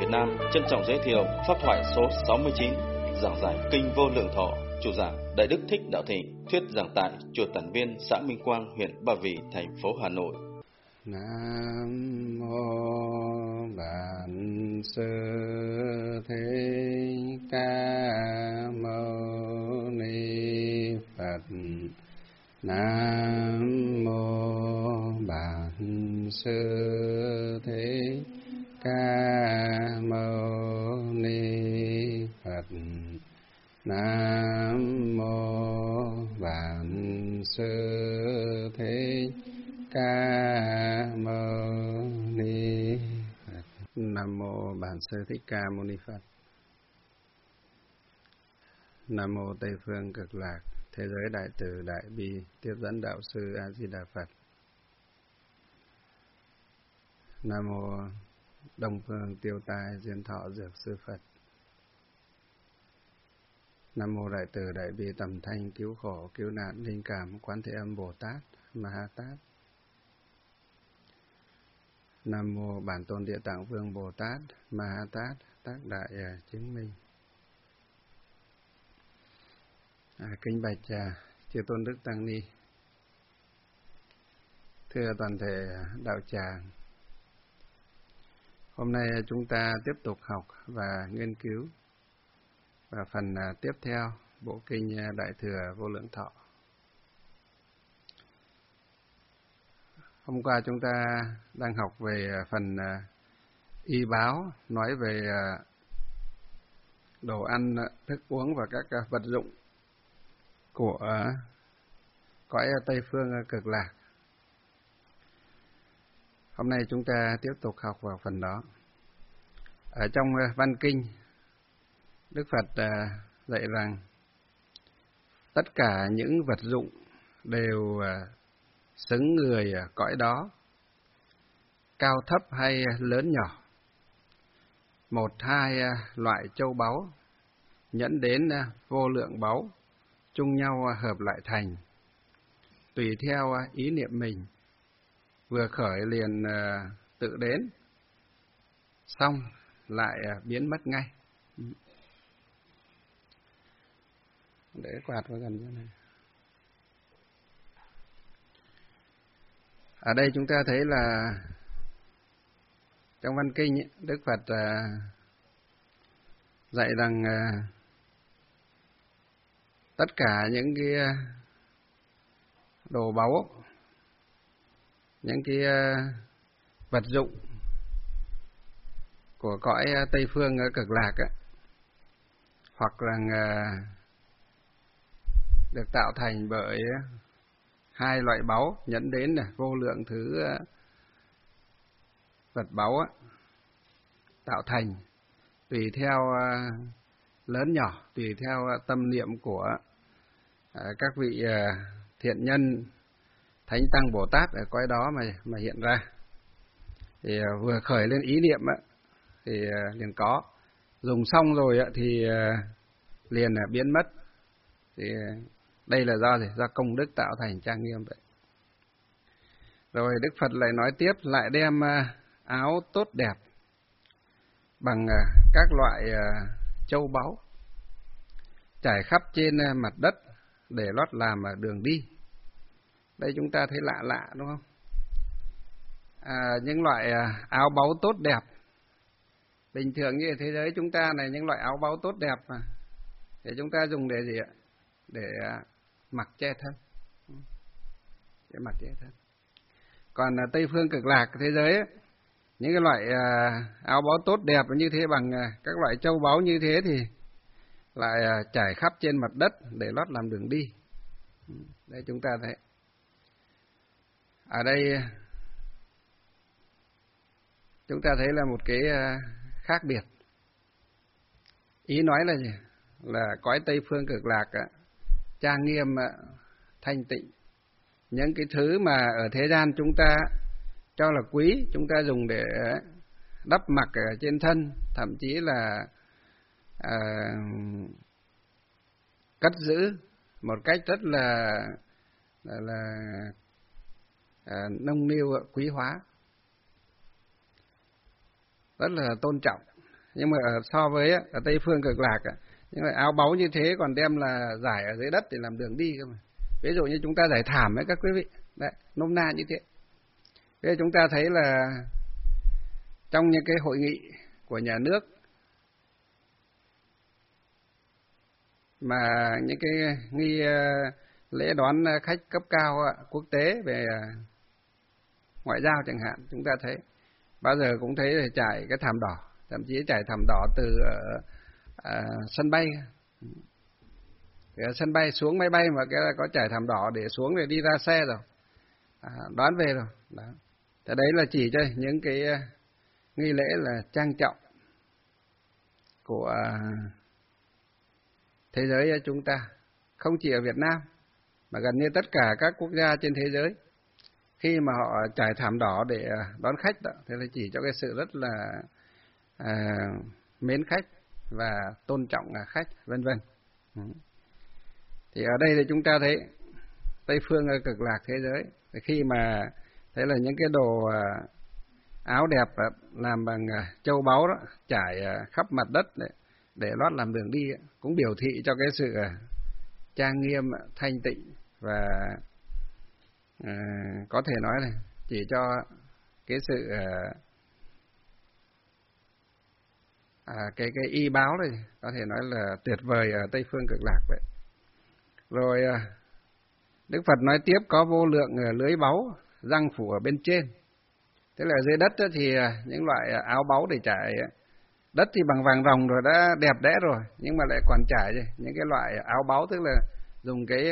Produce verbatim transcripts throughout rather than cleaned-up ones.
Việt Nam trân trọng giới thiệu pháp thoại số sáu mươi chín, giảng giải kinh Vô Lượng Thọ, chủ giảng Đại Đức Thích Đạo Thịnh, thuyết giảng tại chùa Tản Viên, xã Minh Quang, huyện Ba Vì, thành phố Hà Nội. Nam mô Bản Sư Thích Ca Mâu Ni Phật. Nam mô Bản Sư Thích Ca Mâu Ni Phật. Nam mô Bản Sư Thích Ca Mâu Ni Phật. Nam mô Bản Sư Thích Ca Mâu Ni Phật. Nam mô Tây Phương Cực Lạc Thế Giới Đại Từ Đại Bi Tiếp Dẫn Đạo Sư A Di Đà Phật. Nam mô Đông Phương Tiêu Tai Diên Thọ Dược Sư Phật. Nam mô Đại Từ Đại Bi Tầm Thanh Cứu Khổ Cứu Nạn Linh Cảm Quán Thế Âm Bồ Tát Ma Ha Tát. Nam mô Bản Tôn Địa Tạng Vương Bồ Tát Ma Ha Tát Tác Đại Chứng Minh. À, kính bạch à, chư tôn đức tăng ni, thưa toàn thể đạo tràng, hôm nay chúng ta tiếp tục học và nghiên cứu và phần à, tiếp theo bộ kinh Đại Thừa Vô Lượng Thọ. Hôm qua chúng ta đang học về phần à, y báo, nói về à, đồ ăn, thức uống và các à, vật dụng của cõi Tây Phương Cực Lạc. Hôm nay chúng ta tiếp tục học vào phần đó. Ở trong văn kinh, Đức Phật dạy rằng tất cả những vật dụng đều xứng người cõi đó, cao thấp hay lớn nhỏ, một hai loại châu báu, nhẫn đến vô lượng báu, chung nhau hợp lại thành, tùy theo ý niệm mình, vừa khởi liền tự đến, xong lại biến mất ngay. Để quạt vào gần chỗ này. Ở đây chúng ta thấy là trong văn kinh ấy, Đức Phật dạy rằng tất cả những cái đồ báu, những cái vật dụng của cõi Tây Phương Cực Lạc ấy, hoặc là được tạo thành bởi hai loại báu, nhẫn đến này, vô lượng thứ vật báu ấy, tạo thành, tùy theo lớn nhỏ, tùy theo tâm niệm của các vị thiện nhân, thánh tăng Bồ Tát ở cõi đó mà mà hiện ra. Thì vừa khởi lên ý niệm á, thì liền có, dùng xong rồi á, thì liền biến mất. Thì đây là do gì? Do công đức tạo thành trang nghiêm vậy. Rồi Đức Phật lại nói tiếp, lại đem áo tốt đẹp bằng các loại châu báu trải khắp trên mặt đất để lót làm đường đi. Đây chúng ta thấy lạ lạ đúng không? À, những loại áo báu tốt đẹp, bình thường như thế giới chúng ta này, những loại áo báu tốt đẹp mà để chúng ta dùng để gì ạ? Để mặc che thân, để mặc che thân. Còn Tây Phương Cực Lạc thế giới ấy, những cái loại áo báu tốt đẹp như thế bằng các loại châu báu như thế thì lại trải khắp trên mặt đất để lót làm đường đi. Đây chúng ta thấy. Ở đây chúng ta thấy là một cái khác biệt. Ý nói là gì? Là cõi Tây Phương Cực Lạc trang nghiêm, thanh tịnh. Những cái thứ mà ở thế gian chúng ta cho là quý, chúng ta dùng để đắp mặc ở trên thân, thậm chí là à, cất giữ một cách rất là là, là à, nông niu quý hóa, rất là tôn trọng, nhưng mà ở, so với ở Tây Phương Cực Lạc, những loại áo báu như thế còn đem là giải ở dưới đất để làm đường đi cơ mà. Ví dụ như chúng ta giải thảm ấy các quý vị, đấy, nôm na như thế. Thế chúng ta thấy là trong những cái hội nghị của nhà nước mà những cái nghi lễ đón khách cấp cao quốc tế về ngoại giao chẳng hạn, chúng ta thấy bao giờ cũng thấy là trải cái thảm đỏ, thậm chí trải thảm đỏ từ ở, à, sân bay, ở sân bay xuống máy bay mà cái có trải thảm đỏ để xuống để đi ra xe rồi, à, đón về rồi. Đó. Thế đấy là chỉ cho những cái nghi lễ là trang trọng của thế giới chúng ta, không chỉ ở Việt Nam mà gần như tất cả các quốc gia trên thế giới. Khi mà họ trải thảm đỏ để đón khách đó, thế là chỉ cho cái sự rất là à, mến khách và tôn trọng khách, vân vân. Thì ở đây thì chúng ta thấy Tây Phương Cực Lạc thế giới, khi mà thấy là những cái đồ áo đẹp làm bằng châu báu đó trải khắp mặt đất để, để lót làm đường đi, cũng biểu thị cho cái sự trang nghiêm, thanh tịnh và à, có thể nói là chỉ cho cái sự à, à, cái cái y báo này có thể nói là tuyệt vời ở Tây Phương Cực Lạc vậy. Rồi à, Đức Phật nói tiếp có vô lượng lưới báu răng phủ ở bên trên. Thế là dưới đất thì những loại áo báu để trải đất thì bằng vàng ròng rồi, đã đẹp đẽ rồi, nhưng mà lại còn trải những cái loại áo báu, tức là dùng cái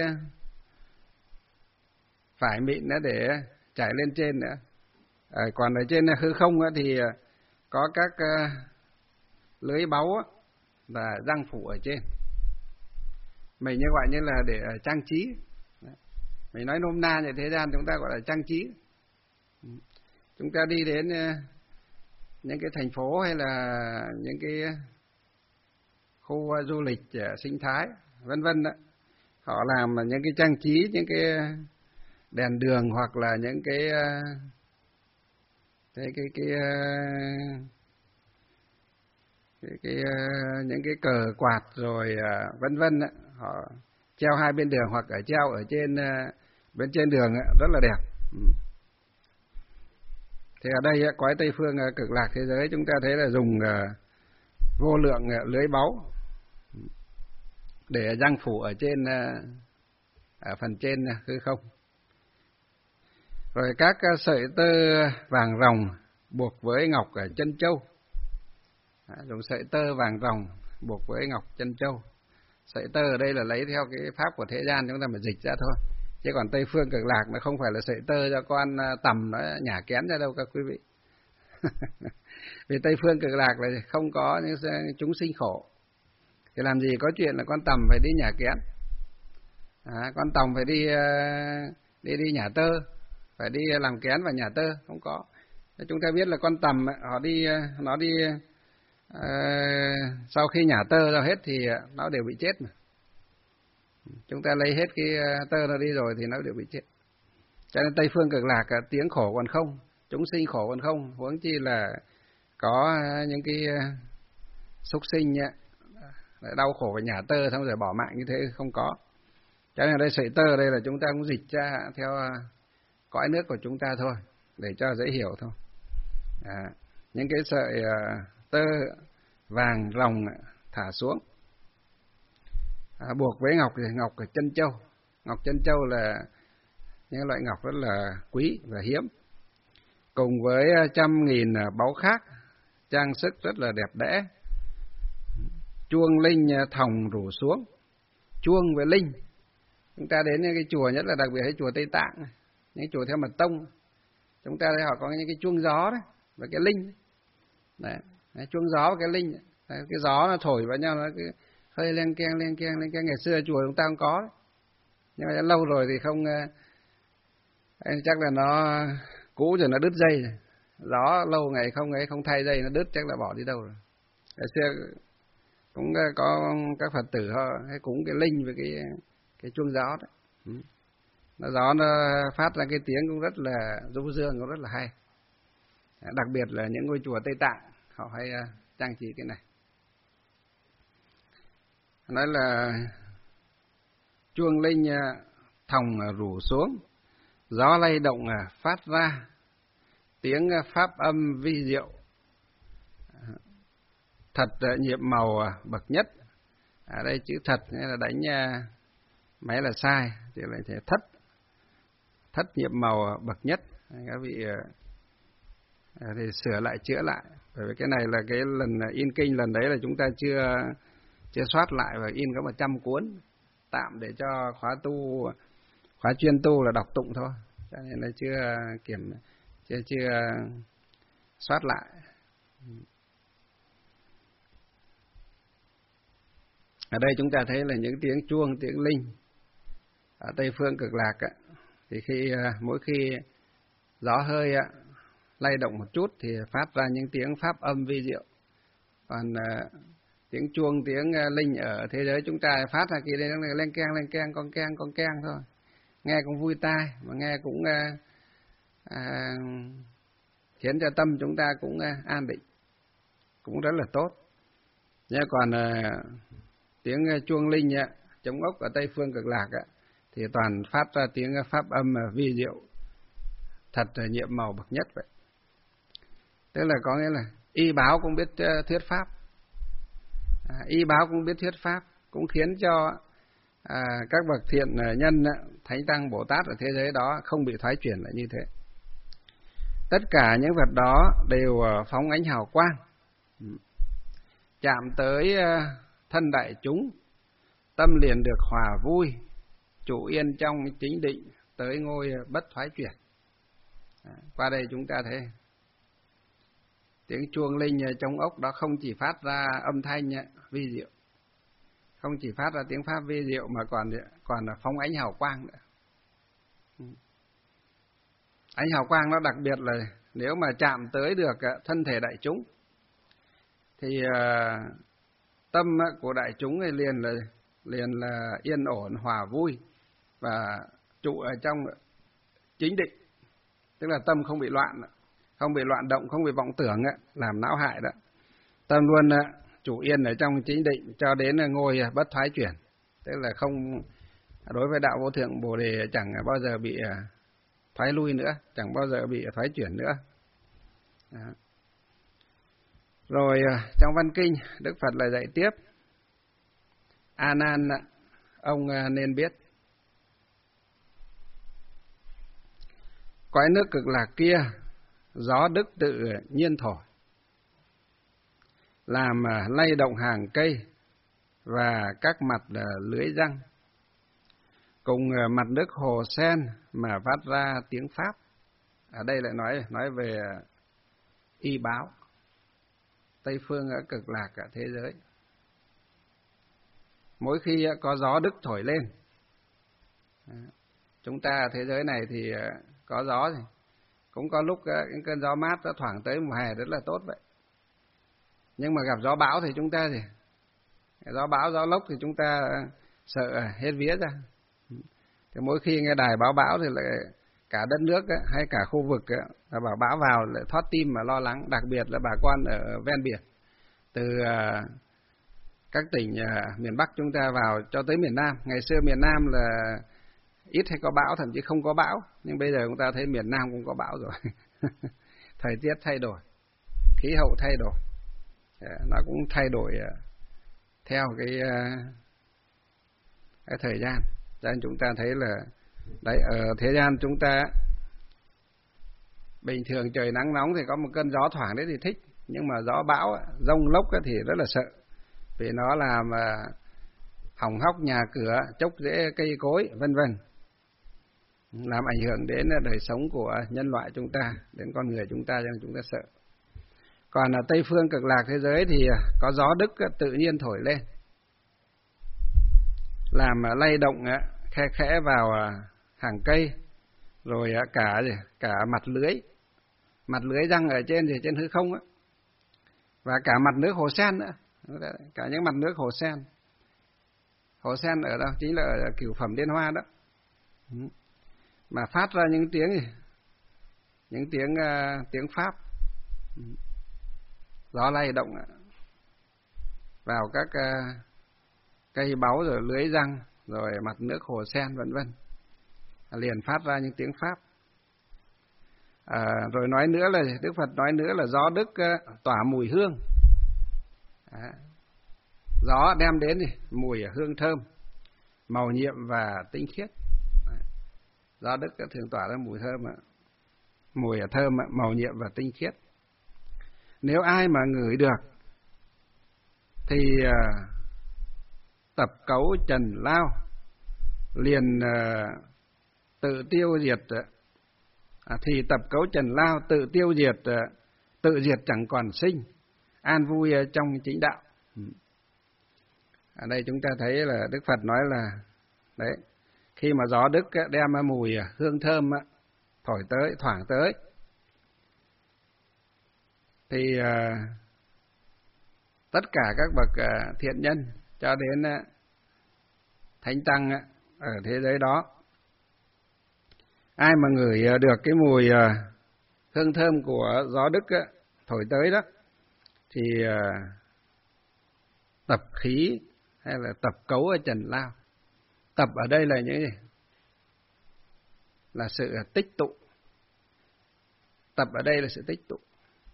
vải mịn nữa để trải lên trên nữa. À, còn ở trên hư không thì có các lưới báu và răng phủ ở trên. Mình như gọi như là để trang trí. Mình nói nôm na như thế gian chúng ta gọi là trang trí. Chúng ta đi đến những cái thành phố hay là những cái khu du lịch sinh thái vân vân đó, họ làm những cái trang trí, những cái đèn đường hoặc là những cái cái cái cái, cái, cái, cái những cái cờ quạt rồi vân vân đó, họ treo hai bên đường hoặc ở treo ở trên bên trên đường rất là đẹp. Thì ở đây cõi Tây Phương Cực Lạc thế giới chúng ta thấy là dùng vô lượng lưới báu để răng phủ ở trên, ở phần trên hư không. Rồi các sợi tơ vàng ròng buộc với ngọc ở chân châu, dùng sợi tơ vàng ròng buộc với ngọc chân châu. Sợi tơ ở đây là lấy theo cái pháp của thế gian chúng ta mà dịch ra thôi, chứ còn Tây Phương Cực Lạc nó không phải là sợi tơ cho con tầm nó nhả kén ra đâu các quý vị. Vì Tây Phương Cực Lạc là không có những chúng sinh khổ, thì làm gì có chuyện là con tầm phải đi nhả kén, à, con tầm phải đi đi đi nhả tơ, phải đi làm kén và nhả tơ, không có. Chúng ta biết là con tầm họ đi nó đi uh, sau khi nhả tơ ra hết thì nó đều bị chết mà. Chúng ta lấy hết cái tơ nó đi rồi thì nó đều bị chết. Cho nên Tây Phương Cực Lạc tiếng khổ còn không, chúng sinh khổ còn không, huống chi là có những cái súc sinh đau khổ và nhả tơ xong rồi bỏ mạng như thế không có. Cho nên đây sợi tơ đây là chúng ta cũng dịch ra theo cõi nước của chúng ta thôi, để cho dễ hiểu thôi. À, những cái sợi tơ vàng ròng thả xuống, à, buộc với ngọc ngọc ở chân châu. Ngọc chân châu là những loại ngọc rất là quý và hiếm, cùng với trăm nghìn báu khác trang sức rất là đẹp đẽ. Chuông linh thòng rủ xuống. Chuông với linh, chúng ta đến những cái chùa, nhất là đặc biệt cái chùa Tây Tạng, những chùa theo mật tông, chúng ta thấy họ có những cái chuông gió đấy và cái linh đấy, đấy, chuông gió và cái linh đấy. Cái gió nó thổi vào nhau nó cứ hơi len keng len keng len keng. Ngày xưa chùa chúng ta không có đấy. Nhưng mà lâu rồi thì không, chắc là nó cũ rồi, nó đứt dây rồi. Gió lâu ngày không ấy không thay dây nó đứt, chắc là bỏ đi đâu rồi. Ngày xưa cũng có các Phật tử họ hay cúng cái linh với cái cái chuông gió đấy. Ừ. Nó gió nó phát ra cái tiếng cũng rất là du dương, cũng rất là hay. Đặc biệt là những ngôi chùa Tây Tạng họ hay trang trí cái này. Nói là chuông linh thòng rủ xuống, gió lay động phát ra, tiếng pháp âm vi diệu, thật nhiệm màu bậc nhất. Ở đây chữ thật nghĩa là đánh máy là sai, thì lại thể thất, thất nhiệm màu bậc nhất. Các vị thì sửa lại chữa lại, bởi vì cái này là cái lần in kinh lần đấy là chúng ta chưa chưa soát lại và in có một trăm cuốn tạm để cho khóa tu, khóa chuyên tu là đọc tụng thôi, cho nên là chưa kiểm chưa chưa soát lại. Ở đây chúng ta thấy là những tiếng chuông, tiếng linh ở Tây Phương Cực Lạc á, thì khi mỗi khi gió hơi á, lay động một chút thì phát ra những tiếng pháp âm vi diệu. Còn uh, tiếng chuông, tiếng uh, linh ở thế giới chúng ta phát ra kia đây nó lên keng, lên keng, con keng, con keng thôi. Nghe cũng vui tai, mà nghe cũng uh, uh, khiến cho tâm chúng ta cũng uh, an định, cũng rất là tốt. Nhưng còn uh, tiếng uh, chuông linh uh, trống ốc ở Tây Phương Cực Lạc uh, thì toàn phát ra tiếng uh, pháp âm uh, vi diệu, thật uh, nhiệm màu bậc nhất vậy. Tức là có nghĩa là y báo cũng biết uh, thuyết pháp, à, y báo cũng biết thuyết pháp, cũng khiến cho à, các bậc thiện uh, nhân, uh, thánh tăng Bồ Tát ở thế giới đó không bị thoái chuyển lại như thế. Tất cả những vật đó đều uh, phóng ánh hào quang, chạm tới uh, thân đại chúng, tâm liền được hòa vui, trụ yên trong chính định, tới ngôi uh, bất thoái chuyển. À, qua đây chúng ta thấy tiếng chuông linh trong ốc đó không chỉ phát ra âm thanh vi diệu, không chỉ phát ra tiếng pháp vi diệu mà còn còn là phóng ánh hào quang nữa. Ánh hào quang nó đặc biệt là nếu mà chạm tới được thân thể đại chúng thì uh, tâm của đại chúng liền là liền là yên ổn, hòa vui và trụ ở trong chính định, tức là tâm không bị loạn, không bị loạn động, không bị vọng tưởng làm não hại đó. Tâm luôn chủ yên ở trong chính định cho đến ngôi bất thoái chuyển, tức là không, đối với đạo vô thượng Bồ Đề chẳng bao giờ bị thoái lui nữa, chẳng bao giờ bị thoái chuyển nữa. Đó. Rồi trong văn kinh Đức Phật lại dạy tiếp: A Nan, ông nên biết, cõi nước Cực Lạc kia gió đức tự nhiên thổi, làm lay động hàng cây và các mặt lưới răng, cùng mặt nước hồ sen mà phát ra tiếng pháp. Ở đây lại nói nói về y báo Tây Phương ở Cực Lạc ở thế giới. Mỗi khi có gió đức thổi lên, chúng ta ở thế giới này thì có gió thì cũng có lúc những cơn gió mát nó thoảng tới mùa hè rất là tốt vậy. Nhưng mà gặp gió bão thì chúng ta thì gió bão, gió lốc thì chúng ta sợ hết vía ra. Thì mỗi khi nghe đài báo bão thì lại cả đất nước hay cả khu vực là bảo bão vào lại thoát tim mà lo lắng, đặc biệt là bà con ở ven biển, từ các tỉnh miền Bắc chúng ta vào cho tới miền Nam. Ngày xưa miền Nam là ít hay có bão, thậm chí không có bão, nhưng bây giờ chúng ta thấy miền Nam cũng có bão rồi. Thời tiết thay đổi, khí hậu thay đổi, nó cũng thay đổi theo cái, cái thời gian. Cho nên chúng ta thấy là đấy, ở thế gian chúng ta bình thường trời nắng nóng thì có một cơn gió thoảng đấy thì thích, nhưng mà gió bão, giông lốc thì rất là sợ, vì nó làm hỏng hóc nhà cửa, chốc rễ cây cối, vân vân, làm ảnh hưởng đến đời sống của nhân loại chúng ta, đến con người chúng ta, cho nên chúng ta sợ. Còn ở Tây Phương Cực Lạc thế giới thì có gió đức tự nhiên thổi lên, làm lay động khe khẽ vào hàng cây, rồi cả cả mặt lưới, mặt lưới răng ở trên thì trên hư không á, và cả mặt nước hồ sen nữa, cả những mặt nước hồ sen. Hồ sen ở đâu? Chính là ở cửu phẩm Liên Hoa đó, mà phát ra những tiếng gì? Những tiếng uh, tiếng pháp, gió lay động vào các uh, cây báu rồi lưới răng rồi mặt nước hồ sen vân vân, liền phát ra những tiếng pháp. À, rồi nói nữa là Đức Phật nói nữa là gió Đức uh, tỏa mùi hương. À, gió đem đến thì mùi hương thơm, màu nhiệm và tinh khiết. À, gió Đức thường tỏa ra mùi thơm, mùi thơm, màu nhiệm và tinh khiết. Nếu ai mà ngửi được thì uh, tập cấu trần lao, liền uh, tự tiêu diệt. À, thì tập cấu trần lao tự tiêu diệt, uh, tự diệt chẳng còn sinh, an vui uh, trong chính đạo. Ở đây chúng ta thấy là Đức Phật nói là đấy, khi mà gió Đức đem mùi hương thơm thổi tới, thoảng tới, thì uh, tất cả các bậc uh, thiện nhân cho đến uh, thánh tăng uh, ở thế giới đó, ai mà ngửi uh, được cái mùi uh, hương thơm của gió Đức uh, thổi tới đó, thì uh, tập khí hay là tập cấu ở trần lao. Tập ở đây là những gì? Là sự tích tụ. Tập ở đây là sự tích tụ,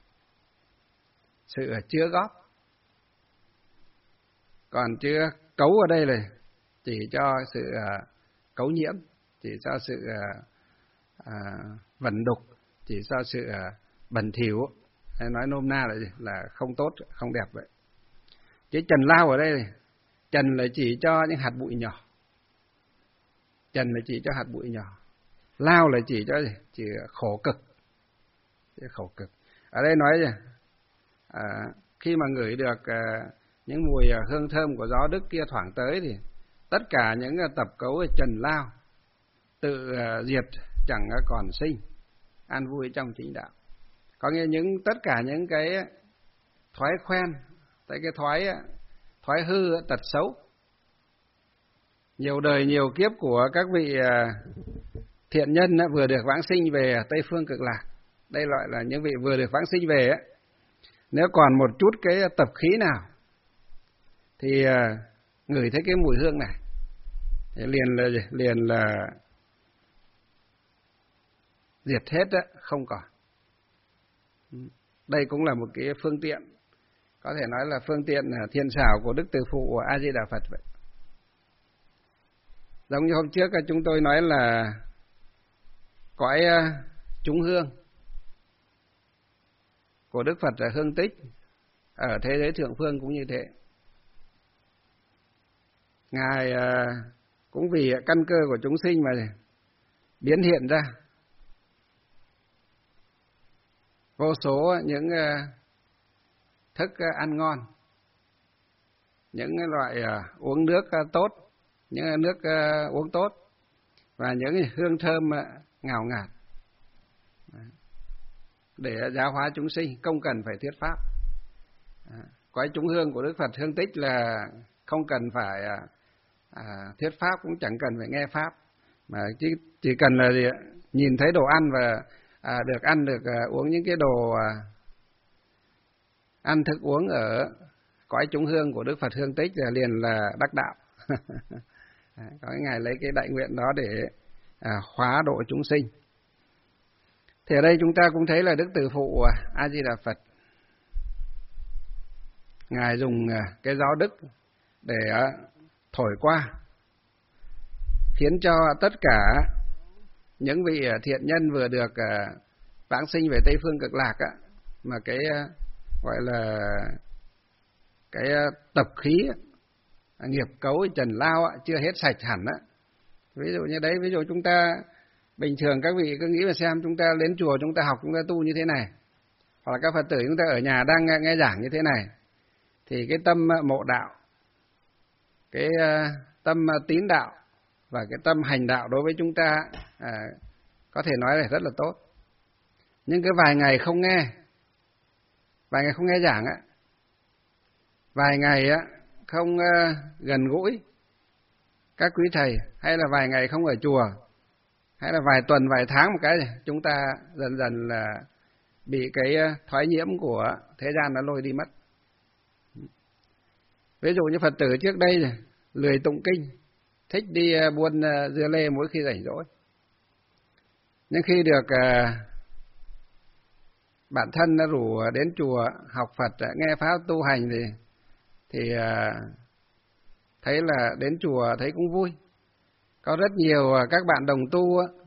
sự chứa góp. Còn chứa cấu ở đây là chỉ cho sự uh, cấu nhiễm, chỉ cho sự uh, uh, vẩn đục, chỉ cho sự uh, bẩn thỉu, hay nói nôm na là gì? Là không tốt, không đẹp vậy. Chứ trần lao ở đây này, trần là chỉ cho những hạt bụi nhỏ. Trần là chỉ cho hạt bụi nhỏ. Lao là chỉ cho gì? Chỉ khổ cực. Chỉ khổ cực. Ở đây nói gì? À, khi mà ngửi được à, những mùi hương thơm của gió Đức kia thoảng tới thì tất cả những tập cấu trần lao tự à, diệt, chẳng còn sinh, an vui trong chính đạo. Có nghĩa những tất cả những cái thói quen, cái thói thói hư, tật xấu, nhiều đời nhiều kiếp của các vị thiện nhân vừa được vãng sinh về Tây Phương Cực Lạc. Đây gọi là những vị vừa được vãng sinh về ấy. Nếu còn một chút cái tập khí nào thì ngửi thấy cái mùi hương này thì liền là liền là diệt hết đó, không còn. Đây cũng là một cái phương tiện, có thể nói là phương tiện thiên xảo của Đức Từ Phụ A Di Đà Phật vậy. Giống như hôm trước chúng tôi nói là cõi chúng hương của Đức Phật là hương tích ở thế giới thượng phương cũng như thế. Ngài cũng vì căn cơ của chúng sinh mà biến hiện ra vô số những thức ăn ngon, những loại uống nước tốt, những nước uống tốt và những hương thơm ngào ngạt để giáo hóa chúng sinh, không cần phải thuyết pháp. Cõi chúng hương của Đức Phật hương tích là không cần phải à, thuyết pháp, cũng chẳng cần phải nghe pháp, mà chỉ, chỉ cần là gì? Nhìn thấy đồ ăn và à, được ăn được à, uống những cái đồ à, ăn thức uống ở cõi chúng hương của Đức Phật hương tích là liền là đắc đạo. Có Ngài lấy cái đại nguyện đó để à, hóa độ chúng sinh. Thì ở đây chúng ta cũng thấy là Đức Từ Phụ A Di Đà Phật, Ngài dùng cái gió Đức để thổi qua, khiến cho tất cả những vị thiện nhân vừa được vãng sinh về Tây Phương Cực Lạc á, mà cái gọi là cái tập khí, nghiệp cấu trần lao chưa hết sạch hẳn á. Ví dụ như đấy, ví dụ chúng ta bình thường các vị cứ nghĩ mà xem, chúng ta đến chùa chúng ta học, chúng ta tu như thế này, hoặc là các Phật tử chúng ta ở nhà đang nghe, nghe giảng như thế này, thì cái tâm mộ đạo, cái tâm tín đạo và cái tâm hành đạo đối với chúng ta à, có thể nói là rất là tốt. Nhưng cái vài ngày không nghe, vài ngày không nghe giảng á, vài ngày á không uh, gần gũi các quý thầy, hay là vài ngày không ở chùa, hay là vài tuần vài tháng một cái, chúng ta dần dần là bị cái thoái nhiễm của thế gian nó lôi đi mất. Ví dụ như Phật tử trước đây này, lười tụng kinh, thích đi buôn dưa lê mỗi khi rảnh rỗi. Nhưng khi được bản thân đã rủ đến chùa học Phật, nghe pháp tu hành thì thì thấy là đến chùa thấy cũng vui. Có rất nhiều các bạn đồng tu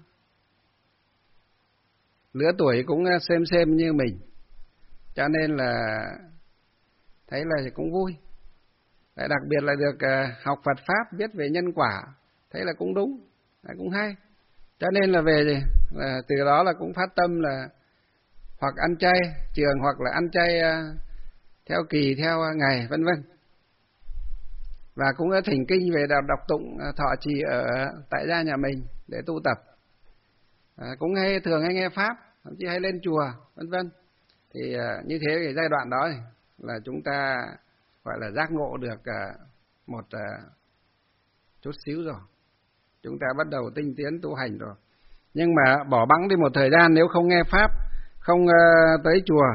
lứa tuổi cũng xem xem như mình, cho nên là thấy là cũng vui. Lại đặc biệt là được học Phật pháp, biết về nhân quả, thấy là cũng đúng, là cũng hay. Cho nên là về thì là từ đó là cũng phát tâm là hoặc ăn chay trường, hoặc là ăn chay theo kỳ, theo ngày, vân vân. Và cũng đã thỉnh kinh về đọc, đọc tụng thọ trì ở tại gia nhà mình để tu tập. À, cũng hay thường hay nghe pháp, thậm chí hay lên chùa, vân vân. Thì à, như thế cái giai đoạn đó là chúng ta gọi là giác ngộ được à, một à, chút xíu rồi. Chúng ta bắt đầu tinh tiến tu hành rồi. Nhưng mà bỏ bẵng đi một thời gian, nếu không nghe pháp, không uh, tới chùa,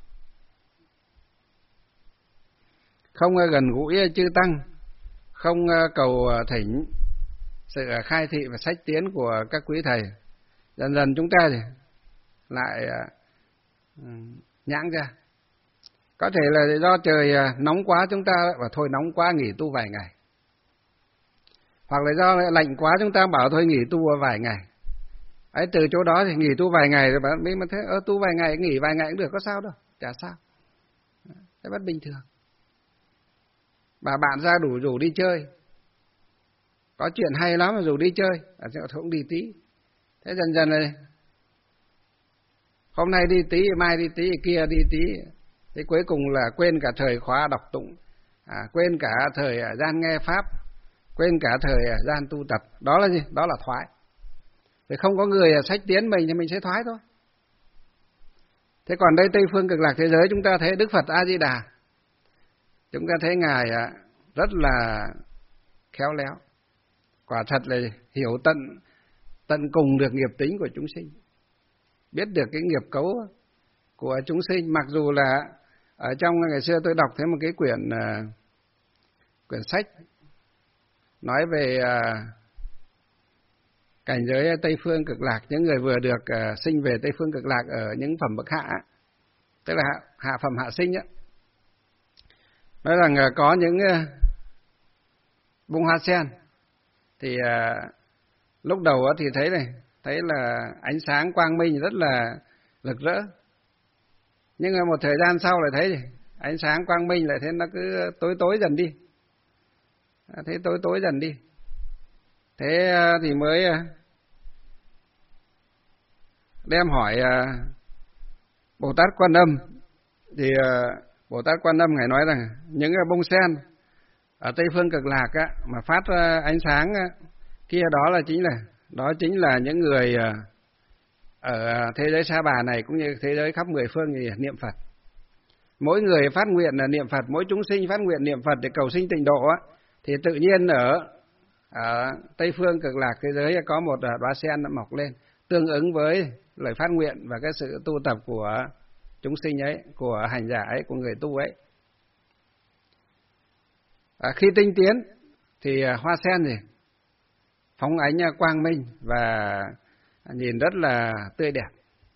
không uh, gần gũi chư tăng, không uh, cầu uh, thỉnh sự uh, khai thị và sách tiến của các quý thầy, dần dần chúng ta thì lại uh, nhãng ra. Có thể là do trời uh, nóng quá, chúng ta bảo thôi nóng quá nghỉ tu vài ngày. Hoặc là do lạnh quá chúng ta bảo thôi nghỉ tu vài ngày. Ấy, từ chỗ đó thì nghỉ tu vài ngày rồi bạn mới thấy ơ tu vài ngày, nghỉ vài ngày cũng được, có sao đâu, chả sao. Thế bất bình thường. Bà bạn ra đủ rủ đi chơi, có chuyện hay lắm mà rủ đi chơi, à, cũng đi tí. Thế dần dần này, hôm nay đi tí, mai đi tí, kia đi tí. Thế cuối cùng là quên cả thời khóa đọc tụng, à, quên cả thời gian nghe pháp, quên cả thời gian tu tập. Đó là gì? Đó là thoái. Thì không có người sách tiến mình thì mình sẽ thoái thôi. Thế còn đây Tây phương cực lạc thế giới, chúng ta thấy Đức Phật A Di Đà, chúng ta thấy ngài rất là khéo léo, quả thật là hiểu tận tận cùng được nghiệp tính của chúng sinh, biết được cái nghiệp cấu của chúng sinh. Mặc dù là ở trong ngày xưa tôi đọc thấy một cái quyển uh, quyển sách nói về uh, cảnh giới Tây phương cực lạc, những người vừa được uh, sinh về Tây phương cực lạc ở những phẩm bậc hạ, tức là hạ, hạ phẩm hạ sinh á, nói rằng uh, có những uh, bông hoa sen thì uh, lúc đầu uh, thì thấy này, thấy là ánh sáng quang minh rất là rực rỡ, nhưng mà một thời gian sau lại thấy gì? Ánh sáng quang minh lại thấy nó cứ tối tối dần đi, à, thấy tối tối dần đi. Thế uh, thì mới uh, đem hỏi uh, Bồ Tát Quan Âm, thì uh, Bồ Tát Quan Âm ngài nói rằng những uh, bông sen ở Tây phương cực lạc á, mà phát uh, ánh sáng uh, kia đó là chính là đó chính là những người uh, ở thế giới Sa Bà này cũng như thế giới khắp mười phương thì niệm Phật. Mỗi người phát nguyện là niệm Phật, mỗi chúng sinh phát nguyện niệm Phật để cầu sinh tịnh độ á, thì tự nhiên ở, ở Tây phương cực lạc thế giới có một đóa sen nó mọc lên, tương ứng với lời phát nguyện và cái sự tu tập của chúng sinh ấy, của hành giả ấy, của người tu ấy. À, khi tinh tiến thì hoa sen gì phóng ánh quang minh và nhìn rất là tươi đẹp,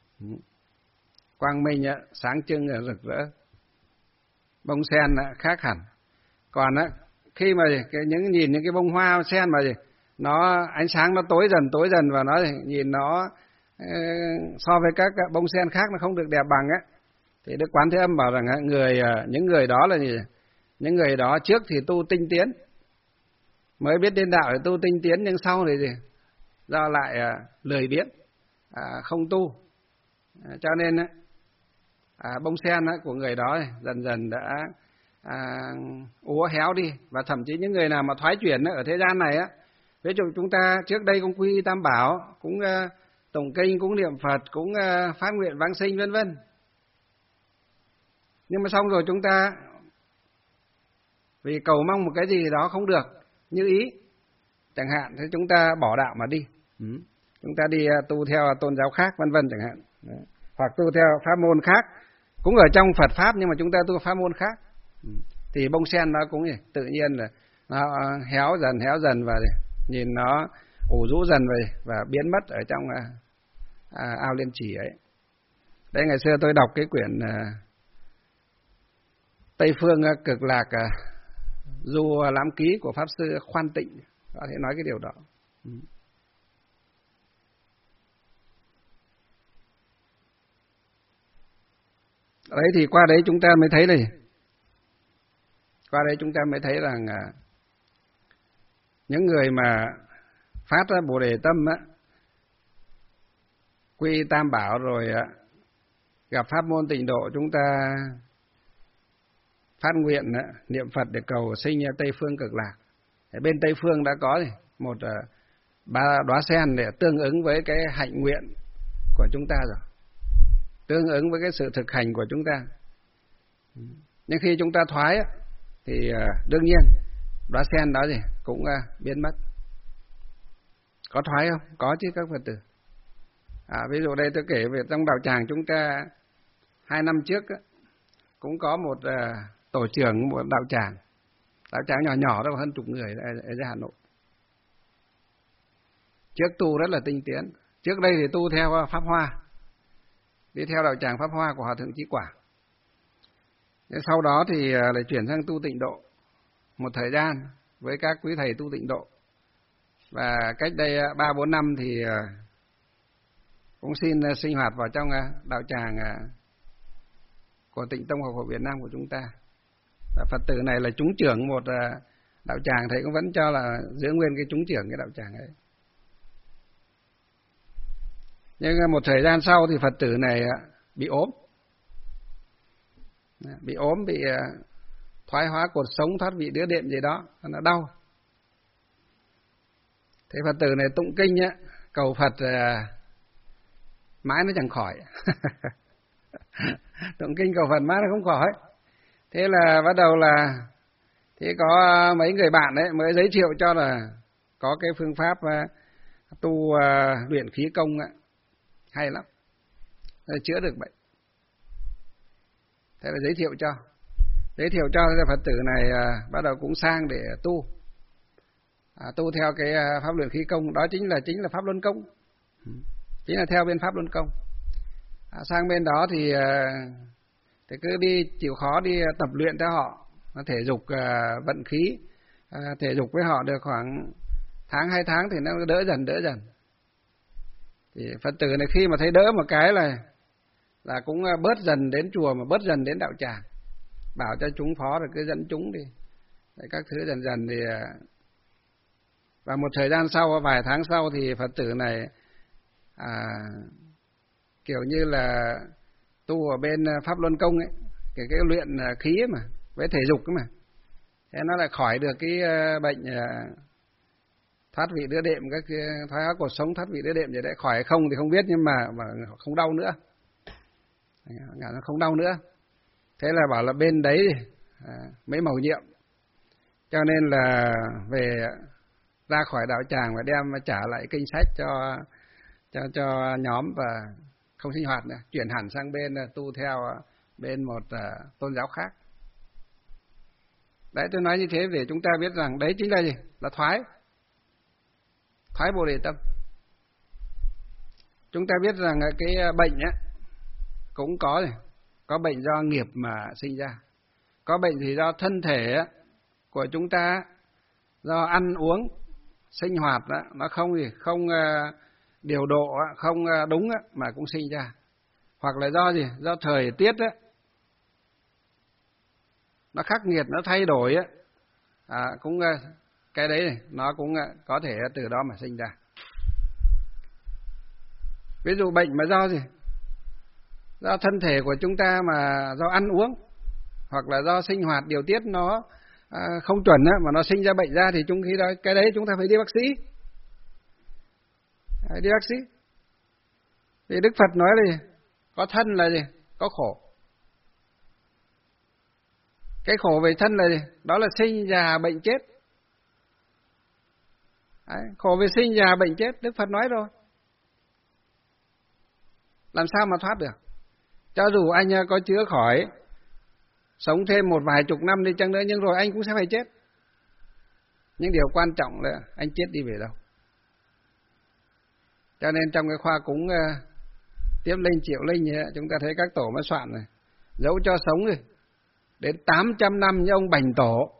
quang minh sáng trưng rực rỡ, bông sen khác hẳn. Còn khi mà những nhìn những cái bông hoa sen mà gì nó ánh sáng nó tối dần tối dần và nó nhìn nó so với các bông sen khác nó không được đẹp bằng á, thì Đức Quán Thế Âm bảo rằng người những người đó là gì? Những người đó trước thì tu tinh tiến, mới biết đến đạo để tu tinh tiến, nhưng sau thì gì do lại à, lười biếng, à, không tu, à, cho nên à, bông sen á, của người đó dần dần đã à, úa héo đi. Và thậm chí những người nào mà thoái chuyển á, ở thế gian này á, ví dụ chúng ta trước đây cũng quy y Tam Bảo, cũng à, tụng kinh, cũng niệm Phật, cũng à, phát nguyện vãng sinh vân vân, nhưng mà xong rồi chúng ta vì cầu mong một cái gì đó không được như ý chẳng hạn, thế chúng ta bỏ đạo mà đi, ừ. chúng ta đi tu theo tôn giáo khác vân vân chẳng hạn. Đấy. Hoặc tu theo pháp môn khác, cũng ở trong Phật pháp nhưng mà chúng ta tu pháp môn khác, ừ. thì bông sen nó cũng tự nhiên là nó héo dần héo dần và nhìn nó ủ rũ dần về và biến mất ở trong à, ao Liên Chỉ ấy. Đấy, ngày xưa tôi đọc cái quyển à, Tây Phương Cực Lạc à, Du Lãm Ký của Pháp Sư Khoan Tịnh, có thể nói cái điều đó. Ừ. Đấy thì qua đấy chúng ta mới thấy này, qua đây chúng ta mới thấy rằng à, những người mà phát ra Bồ Đề tâm á, quy Tam Bảo rồi á, gặp pháp môn Tịnh độ, chúng ta phát nguyện á, niệm Phật để cầu sinh Tây Phương Cực Lạc. Ở bên Tây Phương đã có này, một à, ba đóa sen để tương ứng với cái hạnh nguyện của chúng ta rồi, tương ứng với cái sự thực hành của chúng ta. Nhưng khi chúng ta thoái á, thì à, đương nhiên đóa sen đó gì cũng à, biến mất. Có thoái không? Có chứ các Phật tử. À, ví dụ đây tôi kể về trong đạo tràng chúng ta hai năm trước á, cũng có một à, tổ trưởng một đạo tràng, đạo tràng nhỏ nhỏ đó, hơn chục người ở, ở Hà Nội. Trước tu rất là tinh tiến. Trước đây thì tu theo Pháp Hoa, đi theo đạo tràng Pháp Hoa của Hòa Thượng Chí Quả. Sau đó thì lại chuyển sang tu Tịnh độ một thời gian với các quý thầy tu Tịnh độ. Và cách đây ba bốn năm thì cũng xin sinh hoạt vào trong đạo tràng của Tịnh Tông Học Phật Việt Nam của chúng ta. Và Phật tử này là chúng trưởng một đạo tràng, thầy cũng vẫn cho là giữ nguyên cái chúng trưởng cái đạo tràng ấy. Nhưng một thời gian sau thì Phật tử này bị ốm, bị ốm, bị thoái hóa cột sống, thoát vị đĩa đệm gì đó, nó đau. Thế Phật tử này tụng kinh á, cầu Phật mãi nó chẳng khỏi. Tụng kinh cầu Phật mãi nó không khỏi. Thế là bắt đầu là thế có mấy người bạn đấy mới giới thiệu cho là có cái phương pháp tu luyện khí công á, hay lắm, chữa được bệnh. Thế là giới thiệu cho, giới thiệu cho thì Phật tử này à, bắt đầu cũng sang để tu, à, tu theo cái pháp luyện khí công, đó chính là chính là pháp luân công, chính là theo bên pháp luân công. À, sang bên đó thì à, thì cứ đi chịu khó đi tập luyện theo họ, thể dục à, vận khí, à, thể dục với họ được khoảng tháng hai tháng thì nó đỡ dần đỡ dần. Thì Phật tử này khi mà thấy đỡ một cái là là cũng bớt dần đến chùa mà bớt dần đến đạo tràng, bảo cho chúng phó rồi cứ dẫn chúng đi. Đấy, các thứ dần dần thì và một thời gian sau, vài tháng sau thì Phật tử này à, kiểu như là tu ở bên pháp luân công ấy, cái cái luyện khí ấy mà với thể dục ấy mà, thế nó lại khỏi được cái bệnh thoát vị đĩa đệm, các thoái hóa cột sống, thoát vị đĩa đệm gì đấy, khỏi hay không thì không biết, nhưng mà mà không đau nữa, nó không đau nữa. Thế là bảo là bên đấy à, mấy mầu nhiệm, cho nên là về ra khỏi đạo tràng và đem trả lại kinh sách cho cho cho nhóm và không sinh hoạt nữa, chuyển hẳn sang bên tu theo bên một uh, tôn giáo khác. Đấy, tôi nói như thế để chúng ta biết rằng đấy chính là gì? Là thoái, thoái Bồ Đề tâm. Chúng ta biết rằng cái bệnh á cũng có này, có bệnh do nghiệp mà sinh ra, có bệnh thì do thân thể á, của chúng ta do ăn uống sinh hoạt á, nó không gì không uh, điều độ á, không uh, đúng á, mà cũng sinh ra, hoặc là do gì do thời tiết á, nó khắc nghiệt, nó thay đổi á, à, cũng uh, cái đấy này, nó cũng uh, có thể từ đó mà sinh ra. Ví dụ bệnh mà do gì do thân thể của chúng ta mà do ăn uống hoặc là do sinh hoạt điều tiết nó à, không chuẩn á, mà nó sinh ra bệnh ra thì chúng khi đó cái đấy chúng ta phải đi bác sĩ, phải đi bác sĩ. Vì Đức Phật nói là gì? Có thân là gì? Có khổ. Cái khổ về thân là gì? Đó là sinh già bệnh chết. Đấy, khổ về sinh già bệnh chết Đức Phật nói rồi, làm sao mà thoát được? Cho dù anh có chữa khỏi sống thêm một vài chục năm đi chăng nữa, nhưng rồi anh cũng sẽ phải chết. Nhưng điều quan trọng là anh chết đi về đâu. Cho nên trong cái khoa cúng uh, tiếp linh triệu linh ấy, chúng ta thấy các tổ mới soạn này, dẫu cho sống rồi đến tám trăm năm như ông Bành Tổ.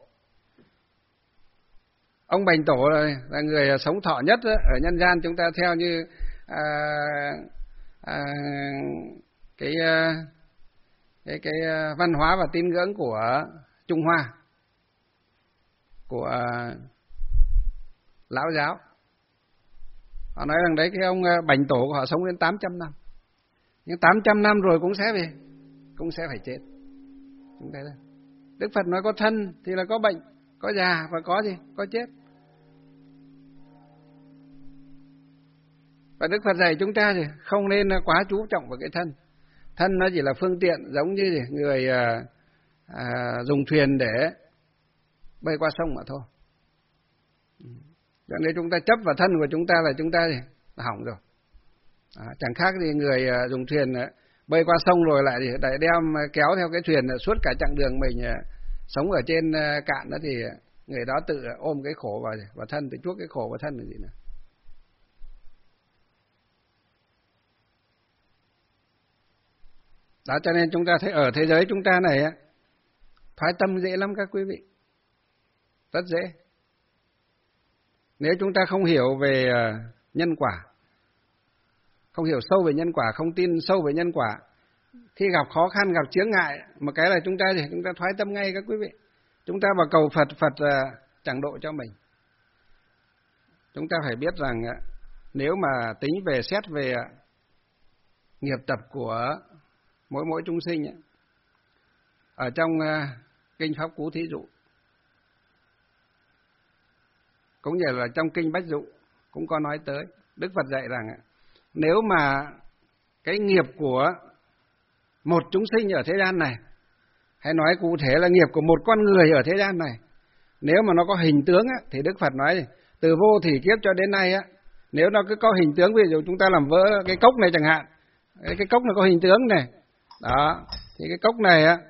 Ông Bành Tổ là, là người sống thọ nhất đó, ở nhân gian chúng ta theo như à, à, cái, cái cái văn hóa và tín ngưỡng của Trung Hoa, của Lão giáo. Họ nói rằng đấy cái ông Bành Tổ của họ sống đến tám trăm năm. Nhưng tám trăm năm rồi cũng sẽ về, cũng sẽ phải chết. Chúng thấy đó. Đức Phật nói có thân thì là có bệnh, có già và có gì? Có chết. Và Đức Phật dạy chúng ta thì không nên quá chú trọng vào cái thân. Thân nó chỉ là phương tiện, giống như gì? Người à, à, dùng thuyền để bơi qua sông mà thôi. Cho nên chúng ta chấp vào thân của chúng ta là chúng ta gì? Là hỏng rồi. À, chẳng khác gì người à, dùng thuyền à, bơi qua sông rồi lại gì? Lại đem kéo theo cái thuyền à, suốt cả chặng đường mình à, sống ở trên à, cạn đó, thì người đó tự ôm cái khổ vào, vào thân, tự chuốc cái khổ vào thân là gì nữa. Đó, cho nên chúng ta thấy ở thế giới chúng ta này á, thoái tâm dễ lắm các quý vị. Rất dễ. Nếu chúng ta không hiểu về nhân quả, không hiểu sâu về nhân quả, không tin sâu về nhân quả, khi gặp khó khăn, gặp chướng ngại, một cái là chúng ta thì chúng ta thoái tâm ngay các quý vị. Chúng ta vào cầu Phật, Phật chẳng độ cho mình. Chúng ta phải biết rằng nếu mà tính về xét về nghiệp tập của mỗi mỗi chúng sinh ấy, ở trong uh, kinh Pháp Cú Thí Dụ, cũng như là trong kinh Bách Dụ cũng có nói tới. Đức Phật dạy rằng nếu mà cái nghiệp của một chúng sinh ở thế gian này, hay nói cụ thể là nghiệp của một con người ở thế gian này, nếu mà nó có hình tướng á, thì Đức Phật nói từ vô thủy kiếp cho đến nay á, nếu nó cứ có hình tướng, ví dụ chúng ta làm vỡ cái cốc này chẳng hạn, cái cốc này có hình tướng này, đó, thì cái cốc này á,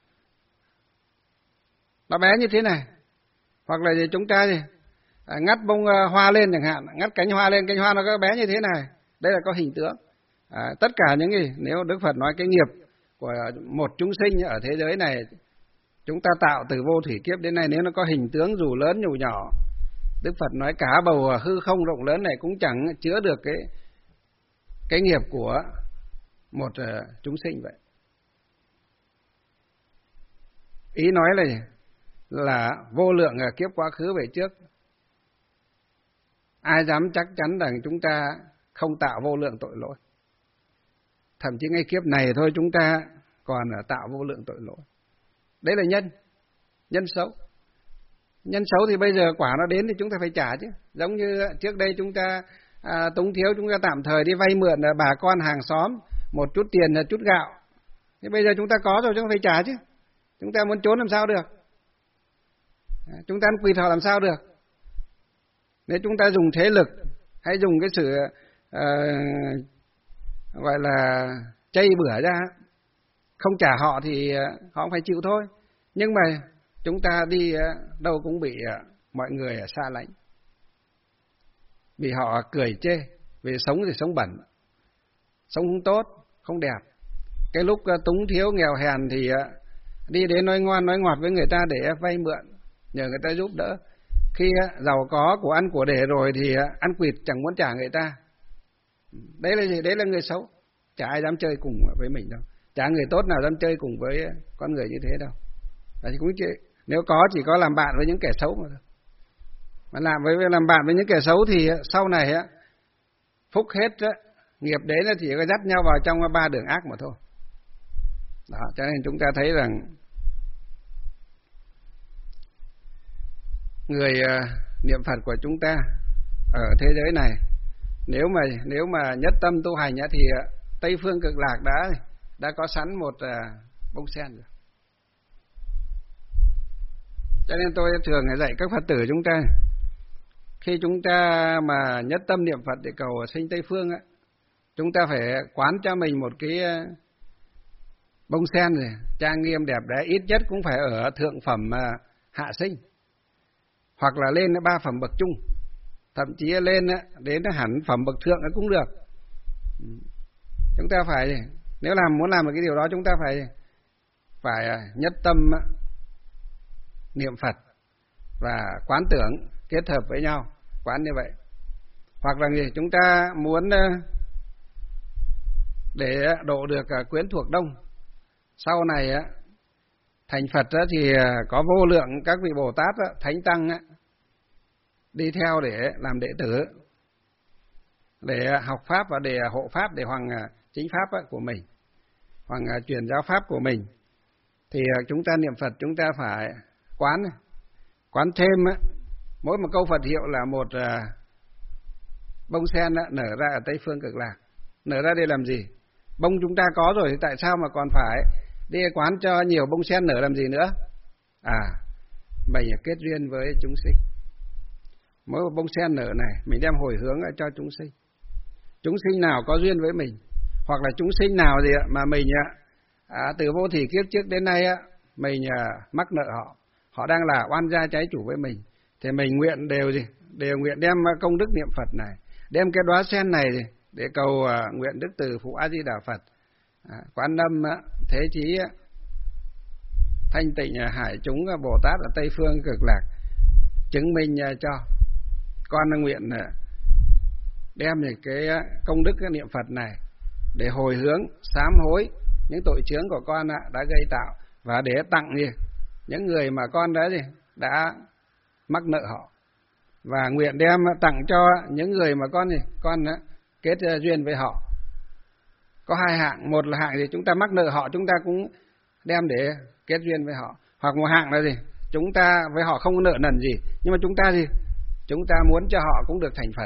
nó bé như thế này. Hoặc là gì chúng ta gì à, ngắt bông hoa lên chẳng hạn, ngắt cánh hoa lên, cánh hoa nó có bé như thế này, đây là có hình tướng. À, tất cả những gì, nếu Đức Phật nói cái nghiệp của một chúng sinh ở thế giới này, chúng ta tạo từ vô thủy kiếp đến nay, nếu nó có hình tướng dù lớn dù nhỏ, Đức Phật nói cả bầu hư không rộng lớn này cũng chẳng chứa được cái cái nghiệp của một uh, chúng sinh vậy. Ý nói là là vô lượng kiếp quá khứ về trước, ai dám chắc chắn rằng chúng ta không tạo vô lượng tội lỗi. Thậm chí ngay kiếp này thôi chúng ta còn tạo vô lượng tội lỗi. Đấy là nhân, nhân xấu. Nhân xấu thì bây giờ quả nó đến thì chúng ta phải trả chứ. Giống như trước đây chúng ta à, túng thiếu, chúng ta tạm thời đi vay mượn bà con hàng xóm một chút tiền là chút gạo. Thế bây giờ chúng ta có rồi chúng ta phải trả chứ. Chúng ta muốn trốn làm sao được? Chúng ta ăn quỵt họ làm sao được? Nếu chúng ta dùng thế lực hay dùng cái sự uh, gọi là chây bữa ra, không trả họ thì họ phải chịu thôi. Nhưng mà chúng ta đi đâu cũng bị mọi người xa lánh, vì họ cười chê, vì sống thì sống bẩn, sống không tốt, không đẹp. Cái lúc túng thiếu nghèo hèn thì đi đến nói ngoan nói ngọt với người ta để vay mượn, nhờ người ta giúp đỡ. Khi giàu có của ăn của để rồi thì ăn quỵt, chẳng muốn trả người ta. Đấy là gì? Đấy là người xấu. Chả ai dám chơi cùng với mình đâu. Chả người tốt nào dám chơi cùng với con người như thế đâu. Thì cũng chỉ, nếu có chỉ có làm bạn với những kẻ xấu mà thôi. Mà làm với làm bạn với những kẻ xấu thì sau này á, phúc hết á, nghiệp đến là chỉ có dắt nhau vào trong ba đường ác mà thôi. Đó, cho nên chúng ta thấy rằng người uh, niệm Phật của chúng ta ở thế giới này, nếu mà nếu mà nhất tâm tu hành á, thì uh, Tây phương cực lạc đã đã có sẵn một uh, bông sen rồi. Cho nên tôi thường dạy các Phật tử chúng ta, khi chúng ta mà nhất tâm niệm Phật để cầu sinh Tây phương á, chúng ta phải quán cho mình một cái bông sen này trang nghiêm đẹp đẽ ít nhất cũng phải ở thượng phẩm hạ sinh, hoặc là lên ba phẩm bậc trung, thậm chí lên đến hẳn phẩm bậc thượng cũng được. Chúng ta phải, nếu làm muốn làm một cái điều đó, chúng ta phải phải nhất tâm niệm Phật và quán tưởng kết hợp với nhau, quán như vậy. Hoặc là gì, chúng ta muốn để độ được quyến thuộc đông, sau này thành Phật thì có vô lượng các vị Bồ Tát, Thánh Tăng đi theo để làm đệ tử, để học Pháp và để hộ Pháp, để hoàng chính Pháp của mình, hoàng truyền giáo Pháp của mình. Thì chúng ta niệm Phật, chúng ta phải quán, quán thêm mỗi một câu Phật hiệu là một bông sen nở ra ở Tây Phương Cực Lạc. Nở ra để làm gì? Bông chúng ta có rồi thì tại sao mà còn phải đi quán cho nhiều bông sen nở làm gì nữa? À, mình kết duyên với chúng sinh. Mỗi một bông sen nở này mình đem hồi hướng cho chúng sinh. Chúng sinh nào có duyên với mình, hoặc là chúng sinh nào gì mà mình à, từ vô thỉ kiếp trước đến nay mình à, mắc nợ họ, họ đang là oan gia trái chủ với mình, thì mình nguyện đều gì đều nguyện đem công đức niệm Phật này, đem cái đóa sen này gì, để cầu à, nguyện đức từ phụ A Di Đà Phật, à, Quan Âm, Thế Chí, Thanh Tịnh, Hải chúng Bồ Tát ở Tây Phương Cực Lạc chứng minh cho con nguyện đem cái công đức cái niệm Phật này để hồi hướng sám hối những tội chướng của con đã gây tạo, và để tặng gì những người mà con đã gì đã mắc nợ họ, và nguyện đem tặng cho những người mà con gì con kết duyên với họ. Có hai hạng, một là hạng gì chúng ta mắc nợ họ, chúng ta cũng đem để kết duyên với họ, hoặc một hạng là gì chúng ta với họ không có nợ nần gì, nhưng mà chúng ta gì chúng ta muốn cho họ cũng được thành Phật,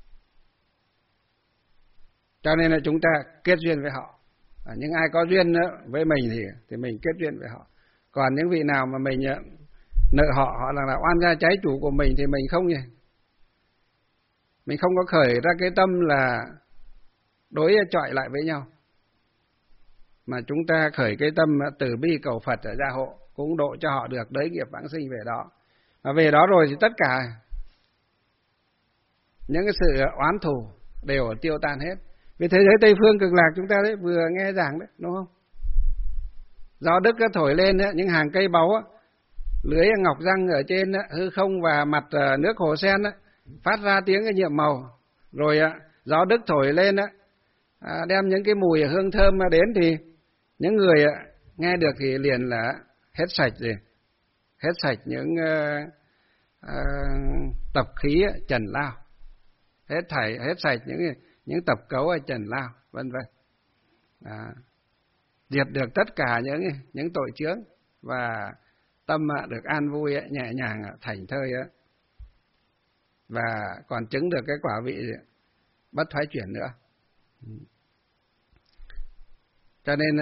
cho nên là chúng ta kết duyên với họ. À, những ai có duyên với mình thì thì mình kết duyên với họ. Còn những vị nào mà mình nợ họ, họ là, là oan gia trái chủ của mình, thì mình không gì mình không có khởi ra cái tâm là đối chọi lại với nhau, mà chúng ta khởi cái tâm từ bi cầu Phật ở gia hộ, cũng độ cho họ được đới nghiệp vãng sinh về đó. Và về đó rồi thì tất cả những cái sự oán thù đều tiêu tan hết. Vì thế giới Tây Phương Cực Lạc chúng ta đấy vừa nghe giảng đấy, đúng không? Gió Đức thổi lên những hàng cây báu, lưới ngọc răng ở trên hư không và mặt nước hồ sen phát ra tiếng cái nhiệm màu. Rồi gió Đức thổi lên đem những cái mùi hương thơm đến, thì những người nghe được thì liền là hết sạch rồi, hết sạch những uh, uh, tập khí trần lao, hết thảy hết sạch những những tập cấu ở trần lao, vân vân, à, diệt được tất cả những những tội chướng, và tâm được an vui nhẹ nhàng thảnh thơi, và còn chứng được cái quả vị bất thoái chuyển nữa. Cho nên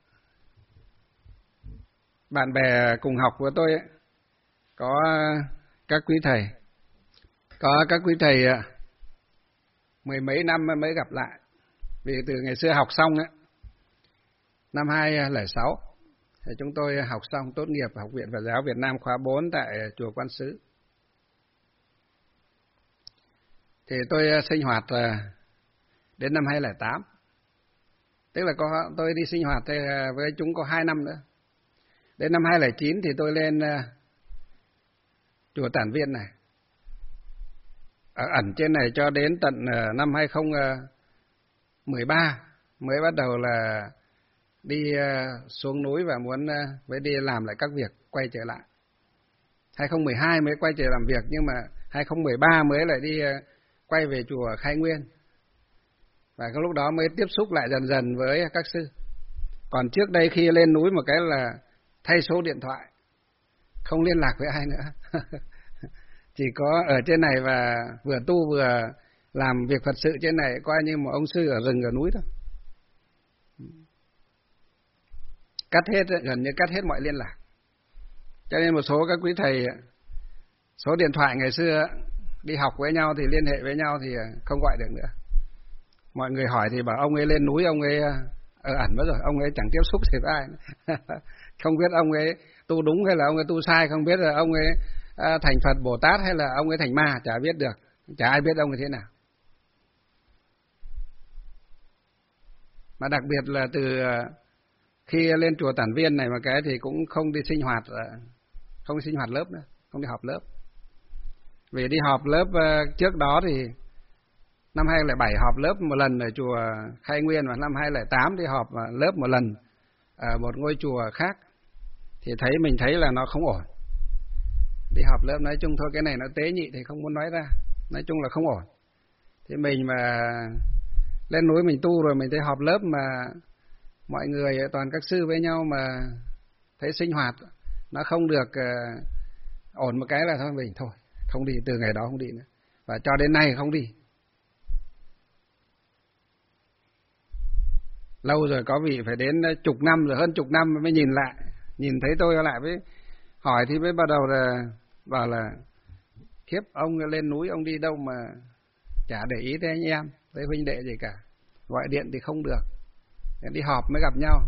bạn bè cùng học của tôi có các quý thầy, có các quý thầy mười mấy năm mới gặp lại, vì từ ngày xưa học xong ấy, năm hai nghìn không trăm lẻ sáu thì chúng tôi học xong tốt nghiệp Học viện Phật giáo Việt Nam khóa bốn tại chùa Quan Xứ. Thì tôi sinh hoạt đến năm hai nghìn không trăm lẻ tám, tức là có tôi đi sinh hoạt với chúng có hai năm nữa. Đến năm hai nghìn không trăm lẻ chín thì tôi lên chùa Tản Viên này, ở ẩn trên này cho đến tận năm hai nghìn không trăm mười ba mới bắt đầu là đi xuống núi và muốn mới đi làm lại các việc, quay trở lại. hai nghìn không trăm mười hai mới quay trở làm việc, nhưng mà hai nghìn không trăm mười ba mới lại đi quay về chùa Khai Nguyên. Và cái lúc đó mới tiếp xúc lại dần dần với các sư. Còn trước đây khi lên núi một cái là thay số điện thoại, không liên lạc với ai nữa. Chỉ có ở trên này và vừa tu vừa làm việc Phật sự trên này, coi như một ông sư ở rừng ở núi thôi. Cắt hết, gần như cắt hết mọi liên lạc. Cho nên một số các quý thầy, số điện thoại ngày xưa đi học với nhau thì liên hệ với nhau thì không gọi được nữa. Mọi người hỏi thì bảo ông ấy lên núi, ông ấy ở ẩn mất rồi, ông ấy chẳng tiếp xúc gì với ai. Không biết ông ấy tu đúng hay là ông ấy tu sai, không biết là ông ấy à, thành Phật Bồ Tát hay là ông ấy thành ma, chả biết được, chả ai biết ông ấy thế nào. Mà đặc biệt là từ khi lên chùa Tản Viên này mà cái thì cũng không đi sinh hoạt, không đi sinh hoạt lớp nữa, không đi họp lớp. Vì đi họp lớp trước đó thì năm hai không không bảy họp lớp một lần ở chùa Khai Nguyên, và năm hai không không tám đi họp lớp một lần ở một ngôi chùa khác, thì thấy mình thấy là nó không ổn. Đi họp lớp nói chung thôi, cái này nó tế nhị thì không muốn nói ra, nói chung là không ổn. Thì mình mà lên núi mình tu rồi mình thấy họp lớp mà mọi người toàn các sư với nhau mà thấy sinh hoạt nó không được uh, ổn một cái là thôi mình thôi không đi, từ ngày đó không đi nữa, và cho đến nay không đi. Lâu rồi, có vị phải đến chục năm rồi, hơn chục năm mới nhìn lại, nhìn thấy tôi lại với hỏi thì mới bắt đầu là bảo là khiếp, ông lên núi ông đi đâu mà chả để ý tới anh em, tới huynh đệ gì cả, gọi điện thì không được, đi họp mới gặp nhau.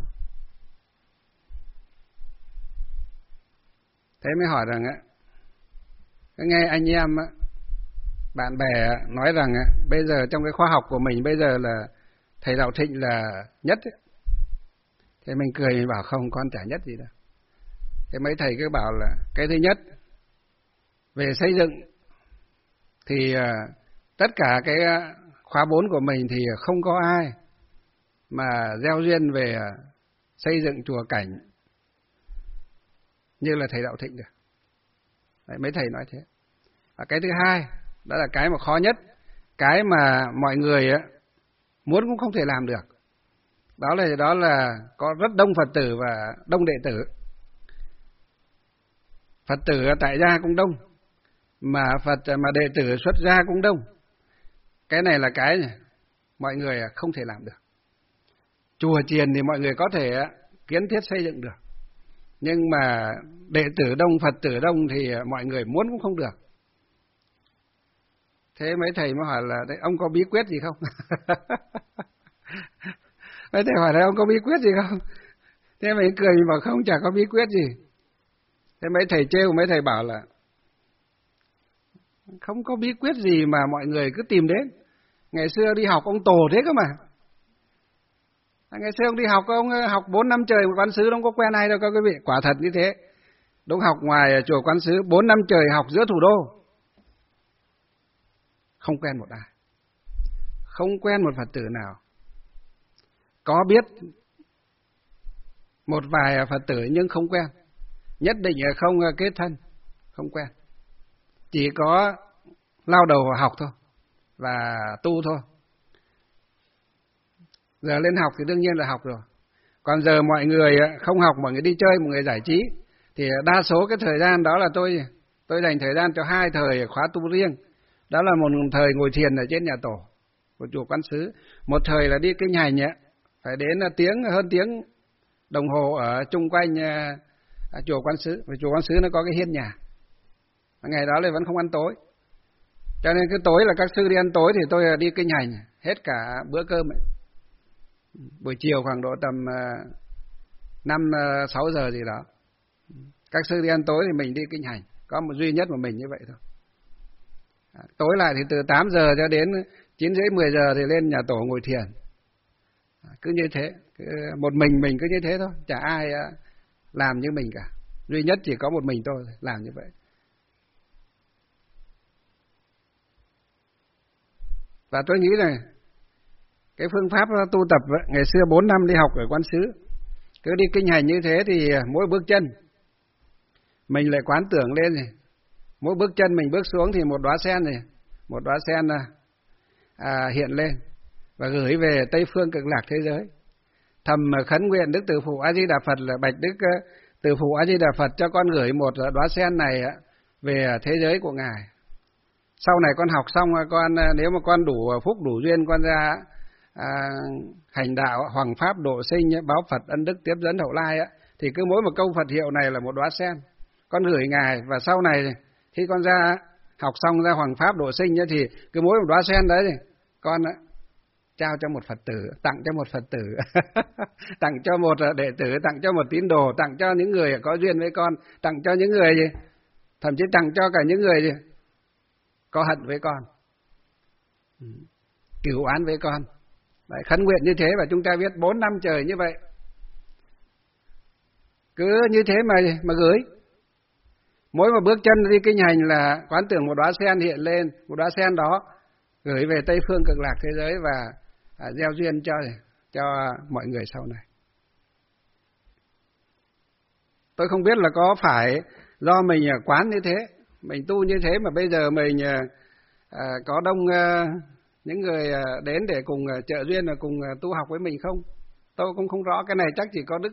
Thế mới hỏi rằng á, nghe anh em á, bạn bè nói rằng á, bây giờ trong cái khoa học của mình bây giờ là thầy Đạo Thịnh là nhất ấy. Thế mình cười, mình bảo không, con chả nhất gì đâu. Thế mấy thầy cứ bảo là cái thứ nhất, về xây dựng thì uh, tất cả cái khóa bốn của mình thì không có ai mà gieo duyên về uh, xây dựng chùa cảnh như là thầy Đạo Thịnh được. Đấy, mấy thầy nói thế. Và cái thứ hai, đó là cái mà khó nhất, cái mà mọi người uh, muốn cũng không thể làm được. Đó là đó là có rất đông Phật tử và đông đệ tử. Phật tử tại gia cũng đông, mà Phật mà đệ tử xuất gia cũng đông. Cái này là cái này, mọi người không thể làm được. Chùa chiền thì mọi người có thể kiến thiết xây dựng được, nhưng mà đệ tử đông, Phật tử đông thì mọi người muốn cũng không được. Thế mấy thầy mới hỏi là ông có bí quyết gì không? Mấy thầy hỏi là ông có bí quyết gì không? Thế mình cười, mình bảo không, chả có bí quyết gì. Thế mấy thầy trêu, mấy thầy bảo là không có bí quyết gì mà mọi người cứ tìm đến. Ngày xưa đi học ông Tổ thế cơ mà. Ngày xưa ông đi học, ông học bốn năm trời một Quán Sứ, ông có quen ai đâu các quý vị. Quả thật như thế. Đúng, học ngoài chùa Quán Sứ bốn năm trời học giữa thủ đô, không quen một ai, không quen một Phật tử nào. Có biết một vài Phật tử nhưng không quen, nhất định là không kết thân, không quen. Chỉ có lao đầu vào học thôi và tu thôi. Giờ lên học thì đương nhiên là học rồi. Còn giờ mọi người không học, mọi người đi chơi, mọi người giải trí, thì đa số cái thời gian đó là tôi tôi dành thời gian cho hai thời khóa tu riêng. Đó là một thời ngồi thiền ở trên nhà tổ của chùa Quán Sứ, một thời là đi kinh hành ấy, phải đến tiếng hơn tiếng đồng hồ ở chung quanh uh, chùa Quán Sứ. Vì chùa Quán Sứ nó có cái hiên nhà, ngày đó là vẫn không ăn tối, cho nên cái tối là các sư đi ăn tối thì tôi đi kinh hành hết cả bữa cơm ấy. Buổi chiều khoảng độ tầm uh, năm sáu giờ gì đó, các sư đi ăn tối thì mình đi kinh hành, có một duy nhất một mình như vậy thôi. À, tối lại thì từ tám giờ cho đến chín rưỡi mười giờ thì lên nhà tổ ngồi thiền. À, cứ như thế, cứ một mình mình cứ như thế thôi, chả ai uh, làm như mình cả, duy nhất chỉ có một mình tôi làm như vậy. Và tôi nghĩ là cái phương pháp tu tập ấy, ngày xưa bốn năm đi học ở Quán Sứ, cứ đi kinh hành như thế thì mỗi bước chân mình lại quán tưởng lên này, mỗi bước chân mình bước xuống thì một đóa sen này, một đóa sen à, hiện lên và gửi về Tây phương Cực Lạc thế giới. Thầm khấn nguyện Đức Từ Phụ A Di Đà Phật là bạch Đức Từ Phụ A Di Đà Phật cho con gửi một đóa sen này về thế giới của ngài. Sau này con học xong, con nếu mà con đủ phúc đủ duyên, con ra à, hành đạo hoằng pháp độ sinh, báo Phật ân đức tiếp dẫn hậu lai á, thì cứ mỗi một câu Phật hiệu này là một đóa sen, con gửi ngài. Và sau này khi con ra học xong ra hoằng pháp độ sinh ấy, thì cứ mỗi một đóa sen đấy thì con trao cho một Phật tử, tặng cho một Phật tử, tặng cho một đệ tử, tặng cho một tín đồ, tặng cho những người có duyên với con, tặng cho những người gì, thậm chí tặng cho cả những người gì có hận với con, cửu oán với con. Đấy, khấn nguyện như thế và chúng ta biết bốn năm trời như vậy, cứ như thế mà mà gửi. Mỗi một bước chân đi kinh hành là quán tưởng một đóa sen hiện lên, một đóa sen đó gửi về Tây phương cực lạc thế giới và à, gieo duyên cho cho mọi người sau này. Tôi không biết là có phải do mình quán như thế, mình tu như thế mà bây giờ mình à, có đông à, những người đến để cùng trợ duyên và cùng tu học với mình không? Tôi cũng không rõ, cái này chắc chỉ có Đức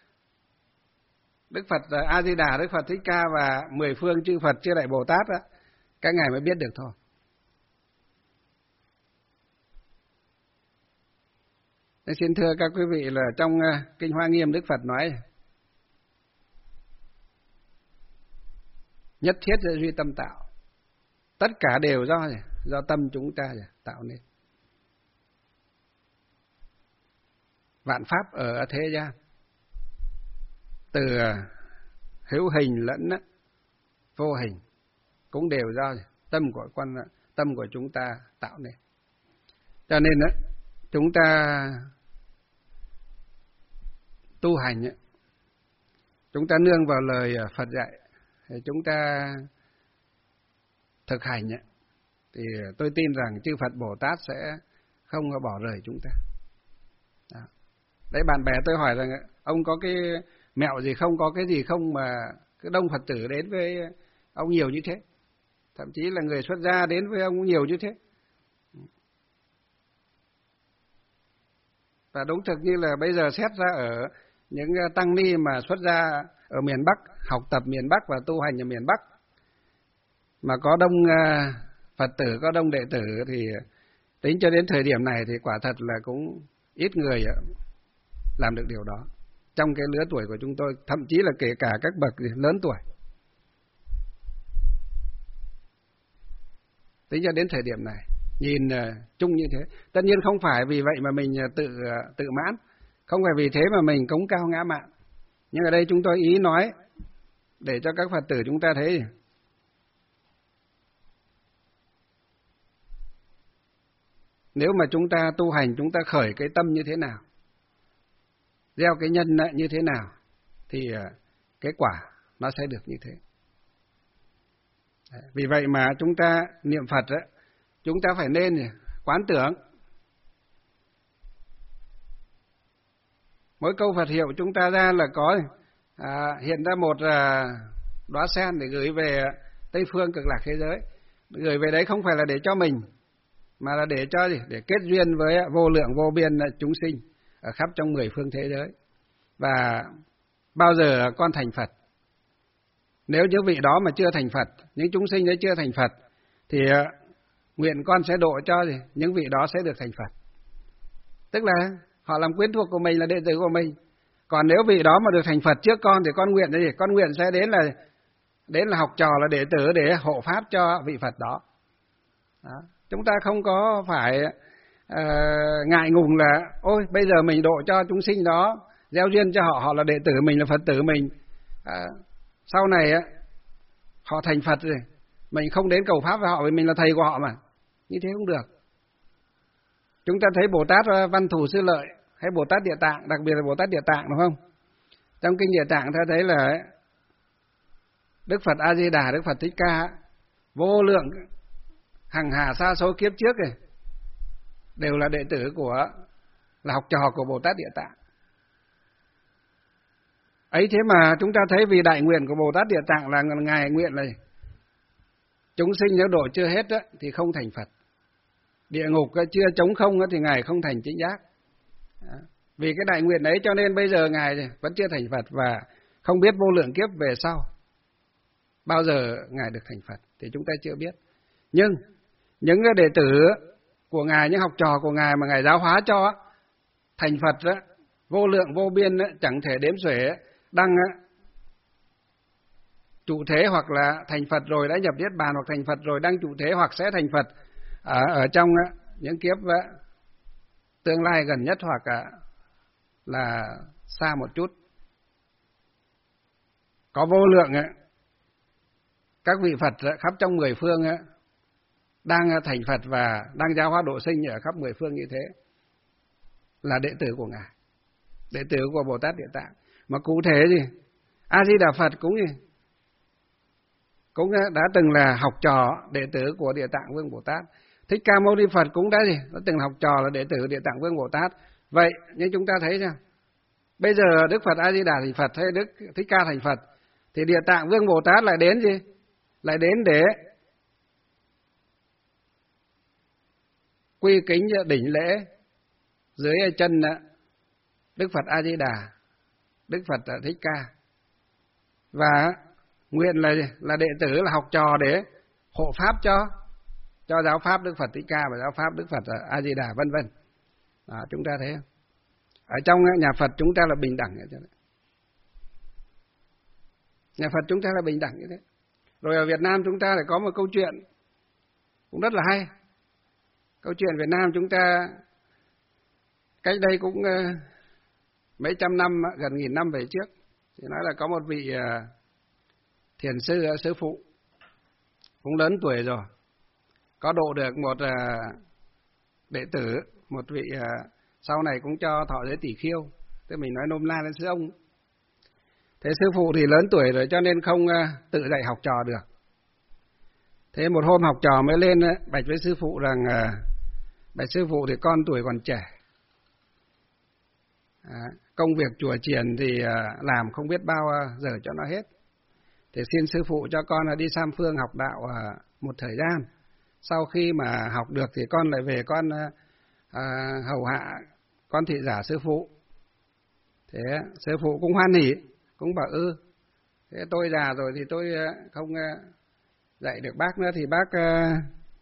Đức Phật A Di Đà, Đức Phật Thích Ca và mười phương chư Phật chư Đại Bồ Tát đó, các ngài mới biết được thôi. Nên xin thưa các quý vị là trong Kinh Hoa Nghiêm Đức Phật nói nhất thiết duy tâm tạo, tất cả đều do do tâm chúng ta tạo nên. Vạn pháp ở thế gian, từ hữu hình lẫn vô hình cũng đều do tâm của con tâm của chúng ta tạo nên. Cho nên đó, chúng ta tu hành, chúng ta nương vào lời Phật dạy, chúng ta thực hành, thì tôi tin rằng chư Phật Bồ Tát sẽ không bỏ rời chúng ta. Đó. Đấy, bạn bè tôi hỏi rằng ông có cái mẹo gì không, có cái gì không mà cái đông Phật tử đến với ông nhiều như thế, thậm chí là người xuất gia đến với ông nhiều như thế. Và đúng thực như là bây giờ xét ra ở những tăng ni mà xuất gia ở miền Bắc, học tập miền Bắc và tu hành ở miền Bắc, mà có đông Phật tử, có đông đệ tử, thì tính cho đến thời điểm này thì quả thật là cũng ít người làm được điều đó trong cái lứa tuổi của chúng tôi, thậm chí là kể cả các bậc lớn tuổi. Tính cho đến thời điểm này, nhìn uh, chung như thế. Tất nhiên không phải vì vậy mà mình uh, tự uh, tự mãn, không phải vì thế mà mình cống cao ngã mạn. Nhưng ở đây chúng tôi ý nói để cho các Phật tử chúng ta thấy nếu mà chúng ta tu hành, chúng ta khởi cái tâm như thế nào, gieo cái nhân như thế nào, thì uh, cái quả nó sẽ được như thế. Vì vậy mà chúng ta niệm Phật đó, chúng ta phải nên quán tưởng. Mỗi câu Phật hiệu chúng ta ra là có à, hiện ra một à, đóa sen để gửi về Tây phương cực lạc thế giới. Gửi về đấy không phải là để cho mình, mà là để cho gì? Để kết duyên với vô lượng vô biên chúng sinh ở khắp trong mười phương thế giới. Và bao giờ con thành Phật, nếu những vị đó mà chưa thành Phật, những chúng sinh đấy chưa thành Phật, thì uh, nguyện con sẽ độ cho gì? Những vị đó sẽ được thành Phật. Tức là họ làm quyến thuộc của mình, là đệ tử của mình. Còn nếu vị đó mà được thành Phật trước con thì con nguyện là gì? Con nguyện sẽ đến là đến là học trò, là đệ tử để hộ pháp cho vị Phật đó. Đó. Chúng ta không có phải uh, ngại ngùng là ôi bây giờ mình độ cho chúng sinh đó, gieo duyên cho họ, họ là đệ tử mình, là Phật tử mình. Uh, Sau này á, họ thành Phật rồi, mình không đến cầu pháp với họ vì mình là thầy của họ mà. Như thế không được. Chúng ta thấy Bồ Tát Văn Thù Sư Lợi hay Bồ Tát Địa Tạng, đặc biệt là Bồ Tát Địa Tạng, đúng không? Trong Kinh Địa Tạng ta thấy là Đức Phật A Di Đà, Đức Phật Thích Ca vô lượng hằng hà sa số kiếp trước này đều là đệ tử của, là học trò của Bồ Tát Địa Tạng. Ấy thế mà chúng ta thấy vì đại nguyện của Bồ Tát Địa Tạng là ngài nguyện là chúng sinh nếu độ chưa hết đó, thì không thành Phật. Địa ngục chưa trống không đó, thì ngài không thành chính giác. Đó. Vì cái đại nguyện ấy cho nên bây giờ ngài vẫn chưa thành Phật, và không biết vô lượng kiếp về sau bao giờ ngài được thành Phật thì chúng ta chưa biết. Nhưng những đệ tử của ngài, những học trò của ngài mà ngài giáo hóa cho thành Phật đó, vô lượng vô biên đó, chẳng thể đếm xuể, đang trụ thế hoặc là thành Phật rồi đã nhập niết bàn, hoặc thành Phật rồi đang trụ thế hoặc sẽ thành Phật ở, ở trong những kiếp tương lai gần nhất hoặc là xa một chút. Có vô lượng ấy, các vị Phật khắp trong mười phương ấy, đang thành Phật và đang giáo hóa độ sinh ở khắp mười phương như thế, là đệ tử của Ngài, đệ tử của Bồ Tát Địa Tạng. Mà cụ thể gì? A Di Đà Phật cũng gì? Cũng đã từng là học trò đệ tử của Địa Tạng Vương Bồ Tát. Thích Ca Mâu Ni Phật cũng đã gì? Đã từng học trò là đệ tử Địa Tạng Vương Bồ Tát. Vậy nhưng chúng ta thấy sao? Bây giờ Đức Phật A Di Đà thành Phật hay Đức Thích Ca thành Phật, thì Địa Tạng Vương Bồ Tát lại đến gì? Lại đến để quy kính đỉnh lễ dưới chân Đức Phật A Di Đà, Đức Phật Thích Ca, và nguyện là là đệ tử, là học trò để hộ pháp cho cho giáo pháp Đức Phật Thích Ca và giáo pháp Đức Phật A Di Đà vân vân. À, chúng ta thấy không? Ở trong nhà Phật chúng ta là bình đẳng như thế. Nhà Phật chúng ta là bình đẳng như thế. Rồi ở Việt Nam chúng ta lại có một câu chuyện cũng rất là hay. Câu chuyện Việt Nam chúng ta cách đây cũng uh, mấy trăm năm, gần nghìn năm về trước, thì nói là có một vị uh, thiền sư, uh, sư phụ cũng lớn tuổi rồi, có độ được một uh, đệ tử, một vị uh, sau này cũng cho thọ giới tỷ khiêu, tức mình nói nôm na là sư ông. Thế sư phụ thì lớn tuổi rồi cho nên không uh, tự dạy học trò được. Thế một hôm học trò mới lên uh, bạch với sư phụ rằng uh, bạch sư phụ thì con tuổi còn trẻ, à, công việc chùa chiền thì uh, làm không biết bao uh, giờ cho nó hết. Thì xin sư phụ cho con uh, đi Sam Phương học đạo uh, một thời gian. Sau khi mà học được thì con lại về con uh, uh, hầu hạ con thị giả sư phụ. Thế sư phụ cũng hoan hỉ, cũng bảo ư, ừ, thế tôi già rồi thì tôi uh, không uh, dạy được bác nữa, thì bác uh,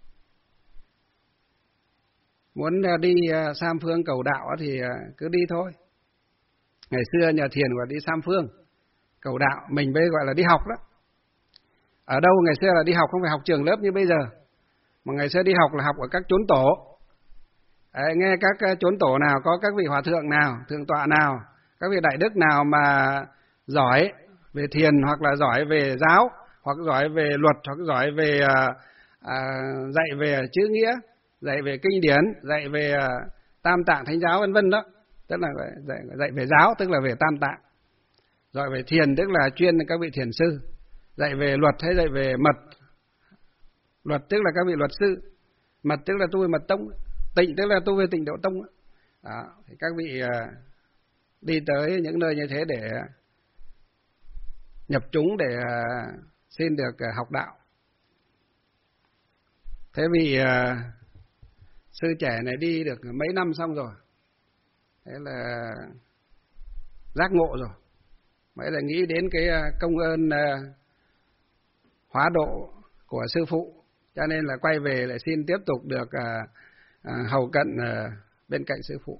muốn đi Sam Phương cầu đạo thì cứ đi thôi. Ngày xưa nhà thiền gọi đi Sam Phương cầu đạo, mình bây gọi là đi học đó. Ở đâu ngày xưa là đi học, không phải học trường lớp như bây giờ, mà ngày xưa đi học là học ở các chốn tổ. Đấy, nghe các chốn tổ nào có các vị hòa thượng nào, thượng tọa nào, các vị đại đức nào mà giỏi về thiền, hoặc là giỏi về giáo, hoặc giỏi về luật, hoặc giỏi về à, à, dạy về chữ nghĩa, dạy về kinh điển, dạy về uh, tam tạng thánh giáo vân vân đó, tức là dạy, dạy về giáo tức là về tam tạng, rồi về thiền tức là chuyên các vị thiền sư, dạy về luật hay dạy về mật, luật tức là các vị luật sư, mật tức là tu về mật tông, tịnh tức là tu về tịnh độ tông. Đó, thì các vị uh, đi tới những nơi như thế để nhập chúng, để uh, xin được uh, học đạo. Thế vì uh, sư trẻ này đi được mấy năm xong rồi, thế là giác ngộ rồi, mới là nghĩ đến cái công ơn uh, hóa độ của sư phụ, cho nên là quay về lại xin tiếp tục được uh, uh, hầu cận uh, bên cạnh sư phụ.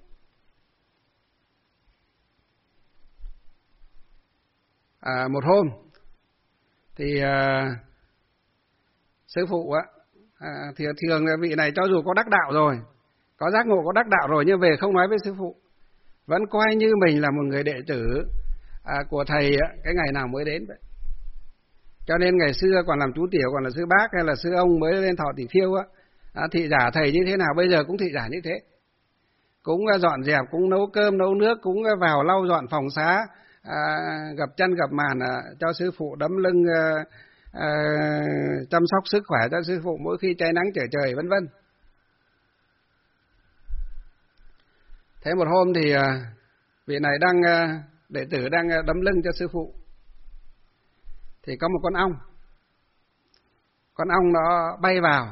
À, một hôm thì uh, sư phụ á, À, thì thường là vị này cho dù có đắc đạo rồi, có giác ngộ, có đắc đạo rồi, nhưng về không nói với sư phụ, vẫn coi như mình là một người đệ tử à, của thầy cái ngày nào mới đến vậy. Cho nên ngày xưa còn làm chú tiểu, còn là sư bác hay là sư ông mới lên thọ tỷ khiêu á, à, thị giả thầy như thế nào bây giờ cũng thị giả như thế, cũng dọn dẹp, cũng nấu cơm nấu nước, cũng vào lau dọn phòng xá, à, gập chân gập màn à, cho sư phụ, đấm lưng à, À, chăm sóc sức khỏe cho sư phụ mỗi khi cháy nắng trở trời vân vân. Thế một hôm thì à, vị này đang à, đệ tử đang à, đấm lưng cho sư phụ, thì có một con ong, con ong nó bay vào,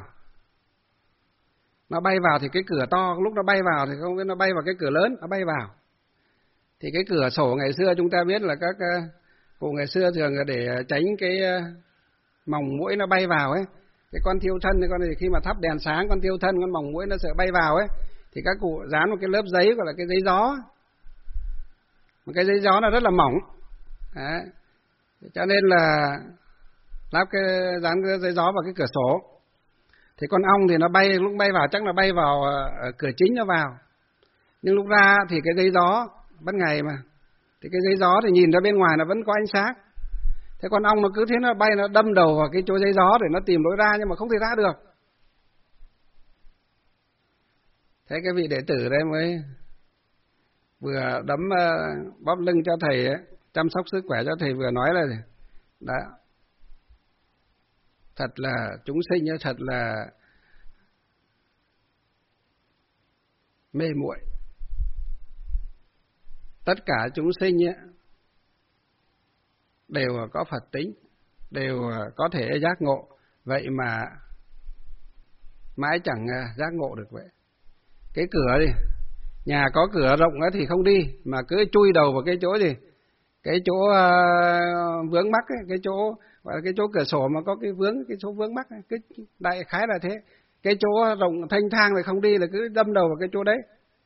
nó bay vào thì cái cửa to, lúc nó bay vào thì không biết nó bay vào cái cửa lớn, nó bay vào. Thì cái cửa sổ ngày xưa chúng ta biết là các à, cụ ngày xưa thường là để tránh cái à, mòng muỗi nó bay vào ấy, cái con thiêu thân, cái con này khi mà thắp đèn sáng, con thiêu thân, con mòng muỗi nó sợ bay vào ấy, thì các cụ dán một cái lớp giấy gọi là cái giấy gió, một cái giấy gió nó rất là mỏng. Đấy. Cho nên là lắp cái dán cái giấy gió vào cái cửa sổ, thì con ong thì nó bay, lúc bay vào chắc là bay vào ở cửa chính nó vào, Nhưng lúc ra thì cái giấy gió ban ngày mà, thì cái giấy gió thì nhìn ra bên ngoài là vẫn có ánh sáng. Thế con ong nó cứ thế nó bay, nó đâm đầu vào cái chỗ giấy gió để nó tìm lối ra, nhưng mà không thể ra được. Thế cái vị đệ tử đấy mới vừa đấm uh, bóp lưng cho thầy ấy, chăm sóc sức khỏe cho thầy, vừa nói là đã thật là chúng sinh, thật là mê muội. Tất cả chúng sinh ấy, đều có Phật tính, đều có thể giác ngộ, vậy mà mãi chẳng giác ngộ được vậy. Cái cửa đi, nhà có cửa rộng thì không đi, mà cứ chui đầu vào cái chỗ gì, cái chỗ uh, vướng mắc ấy, cái chỗ gọi là cái chỗ cửa sổ mà có cái vướng, cái chỗ vướng mắc ấy, cái đại khái là thế. Cái chỗ rộng thanh thang thì không đi, là cứ đâm đầu vào cái chỗ đấy.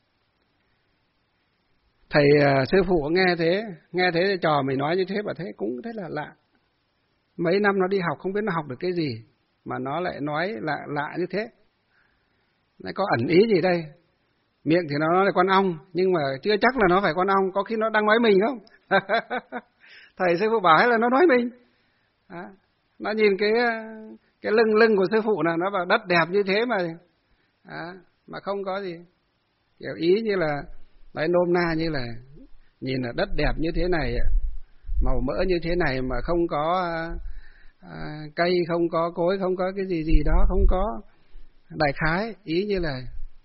Thầy uh, sư phụ nghe thế, nghe thế thì trò mình nói như thế, và thế cũng thế là lạ. Mấy năm nó đi học không biết nó học được cái gì mà nó lại nói lạ lạ như thế. Nó có ẩn ý gì đây? Miệng thì nó nói là con ong, nhưng mà chưa chắc là nó phải con ong, có khi nó đang nói mình không? Thầy sư phụ bảo hay là nó nói mình. À, nó nhìn cái cái lưng lưng của sư phụ là nó bảo đất đẹp như thế mà à, mà không có gì. Kiểu ý như là nói nôm na như là nhìn là đất đẹp như thế này, màu mỡ như thế này mà không có à, cây, không có cối, không có cái gì gì đó, không có đại khái ý như là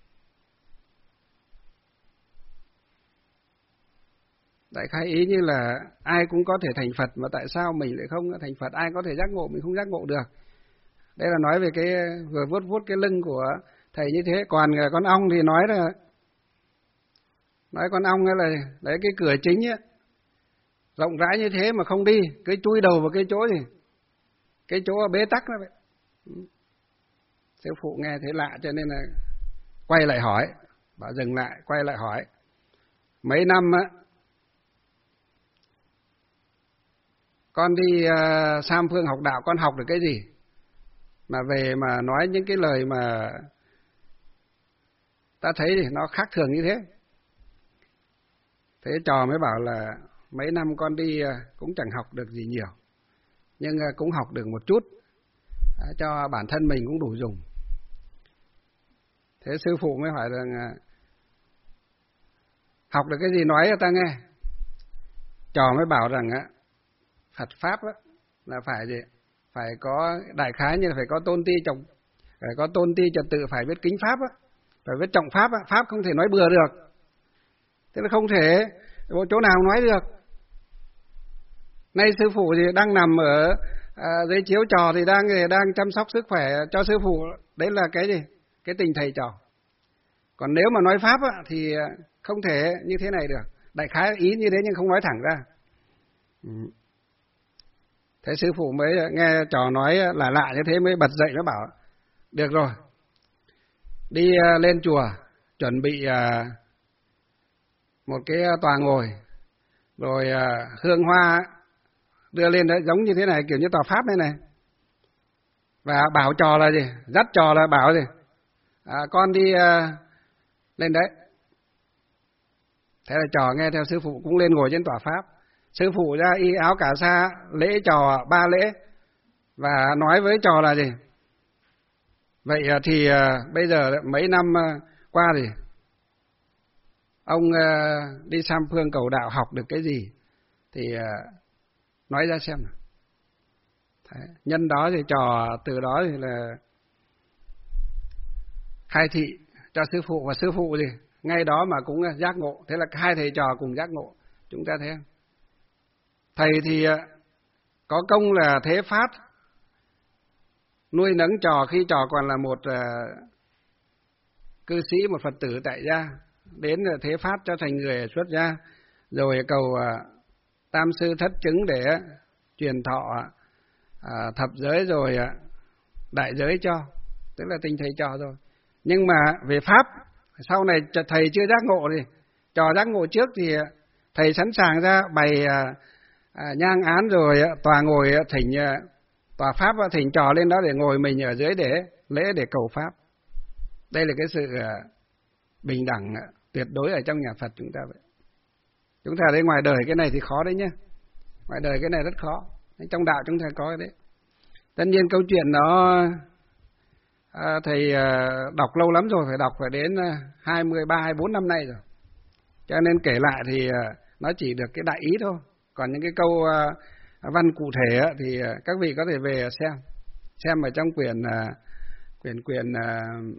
đại khái ý như là ai cũng có thể thành Phật, mà tại sao mình lại không thành Phật? Ai có thể giác ngộ, mình không giác ngộ được. Đây là nói về cái vừa vuốt vuốt cái lưng của thầy như thế. Còn con ong thì nói là nói con ong là đấy, cái cửa chính ấy, rộng rãi như thế mà không đi, cứ chui đầu vào cái chỗ gì, cái chỗ bế tắc đó vậy. Sư phụ nghe thấy lạ cho nên là quay lại hỏi, bảo dừng lại, quay lại hỏi. Mấy năm á, con đi uh, Sam Phương học đạo, con học được cái gì mà về mà nói những cái lời mà ta thấy thì nó khác thường như thế? Thế trò mới bảo là mấy năm con đi uh, cũng chẳng học được gì nhiều, nhưng uh, cũng học được một chút, uh, cho bản thân mình cũng đủ dùng. Thế sư phụ mới hỏi rằng uh, học được cái gì nói cho ta nghe. Trò mới bảo rằng uh, Phật pháp á, là phải gì? Phải có đại khái như là phải có tôn ti trọng, phải có tôn ti trật tự, phải biết kính pháp á, phải biết trọng pháp á, pháp không thể nói bừa được. Thế là không thể chỗ nào nói được. Nay sư phụ thì đang nằm ở à, dưới chiếu trò thì đang đang chăm sóc sức khỏe cho sư phụ, đấy là cái gì? Cái tình thầy trò. Còn nếu mà nói pháp á, thì không thể như thế này được. Đại khái ý như thế nhưng không nói thẳng ra. Ừ. Thế sư phụ mới nghe trò nói là lạ như thế mới bật dậy, nó bảo được rồi, đi lên chùa chuẩn bị một cái tòa ngồi, rồi hương hoa đưa lên đấy giống như thế này, kiểu như tòa pháp này này, và bảo trò là gì, dắt trò là bảo gì, à, con đi lên đấy. Thế là trò nghe theo sư phụ cũng lên ngồi trên tòa pháp. Sư phụ ra y áo cà sa, lễ trò ba lễ, và nói với trò là gì? Vậy thì uh, bây giờ mấy năm uh, qua thì ông uh, đi Sam Phương cầu đạo học được cái gì? Thì uh, nói ra xem nào. Thế, nhân đó thì trò từ đó thì là khai thị cho sư phụ, và sư phụ thì ngay đó mà cũng giác ngộ. Thế là hai thầy trò cùng giác ngộ. Chúng ta thấy không? Thầy thì có công là thế phát, nuôi nấng trò khi trò còn là một uh, cư sĩ, một Phật tử tại gia, đến thế phát cho thành người xuất gia, rồi cầu uh, tam sư thất chứng để uh, truyền thọ uh, thập giới, rồi uh, đại giới cho, tức là tình thầy trò rồi. Nhưng mà về pháp, sau này thầy chưa giác ngộ thì trò giác ngộ trước thì uh, thầy sẵn sàng ra bày uh, À, nhang án rồi tòa ngồi thỉnh tòa pháp thỉnh trò lên đó để ngồi mình ở dưới để lễ, để cầu pháp. Đây là cái sự bình đẳng tuyệt đối ở trong nhà Phật chúng ta vậy. Chúng ta thấy ngoài đời cái này thì khó đấy nhá. Ngoài đời cái này rất khó. Trong đạo chúng ta có cái đấy. Tất nhiên câu chuyện nó à, thầy à, đọc lâu lắm rồi, phải đọc phải đến hai mươi ba, hai mươi bốn năm nay rồi. Cho nên kể lại thì à, nó chỉ được cái đại ý thôi. Còn những cái câu à, văn cụ thể á, thì à, các vị có thể về xem. Xem ở trong quyển à, quyển quyển à,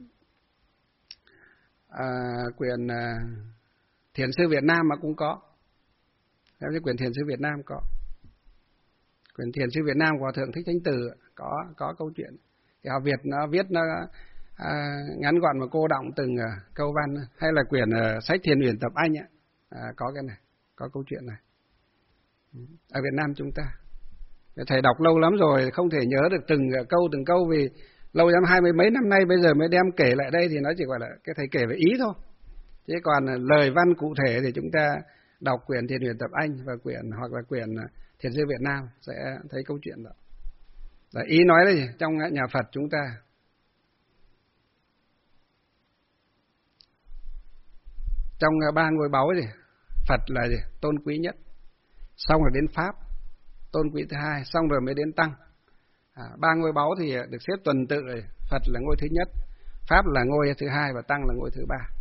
à, quyển à, Thiền sư Việt Nam mà cũng có. Trong cái quyển Thiền sư Việt Nam có. Quyển Thiền sư Việt Nam của Hòa thượng Thích Thanh Từ có có câu chuyện. Thì học Việt nó viết nó à, ngắn gọn và cô đọng từng à, câu văn. Hay là quyển à, sách Thiền Uyển Tập Anh ấy, à, có cái này, có câu chuyện này. Ở Việt Nam chúng ta. Thầy đọc lâu lắm rồi, không thể nhớ được từng câu từng câu vì lâu lắm hai mươi mấy năm nay bây giờ mới đem kể lại đây thì nó chỉ gọi là cái thầy kể về ý thôi. Chứ còn lời văn cụ thể thì chúng ta đọc quyển Thiền Uyển Tập Anh và quyển hoặc là quyển Thiền sư Việt Nam sẽ thấy câu chuyện đó. Là ý nói đây trong nhà Phật chúng ta trong ba ngôi báu gì Phật là gì? Tôn quý nhất, xong rồi đến Pháp tôn quý thứ hai, xong rồi mới đến Tăng. À, ba ngôi báu thì được xếp tuần tự rồi. Phật là ngôi thứ nhất, Pháp là ngôi thứ hai và Tăng là ngôi thứ ba.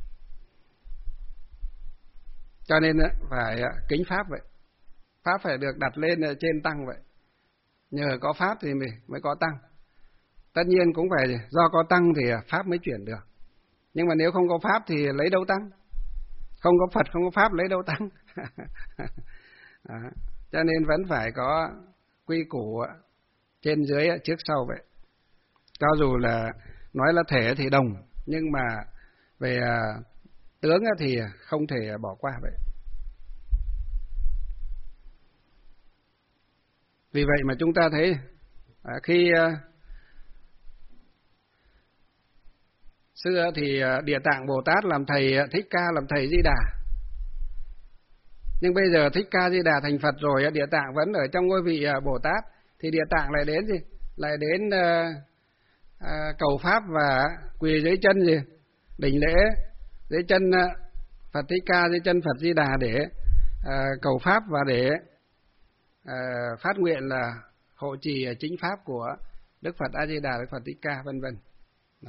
Cho nên phải kính Pháp vậy. Pháp phải được đặt lên trên Tăng vậy. Nhờ có Pháp thì mình mới có Tăng. Tất nhiên cũng phải do có Tăng thì Pháp mới chuyển được. Nhưng mà nếu không có Pháp thì lấy đâu Tăng? Không có Phật, không có Pháp lấy đâu Tăng? Đó. Cho nên vẫn phải có quy củ trên dưới trước sau vậy. Cho dù là nói là thể thì đồng, nhưng mà về tướng thì không thể bỏ qua vậy. Vì vậy mà chúng ta thấy khi xưa thì Địa Tạng Bồ Tát làm thầy Thích Ca, làm thầy Di Đà. Nhưng bây giờ Thích Ca Di Đà thành Phật rồi, Địa Tạng vẫn ở trong ngôi vị Bồ Tát, thì Địa Tạng lại đến gì? Lại đến uh, uh, cầu Pháp và quỳ dưới chân gì? Đảnh lễ dưới chân uh, Phật Thích Ca, dưới chân Phật Di Đà để uh, cầu Pháp và để uh, phát nguyện là hộ trì chính Pháp của Đức Phật A Di Đà, Đức Phật Thích Ca, vân vân. Đó.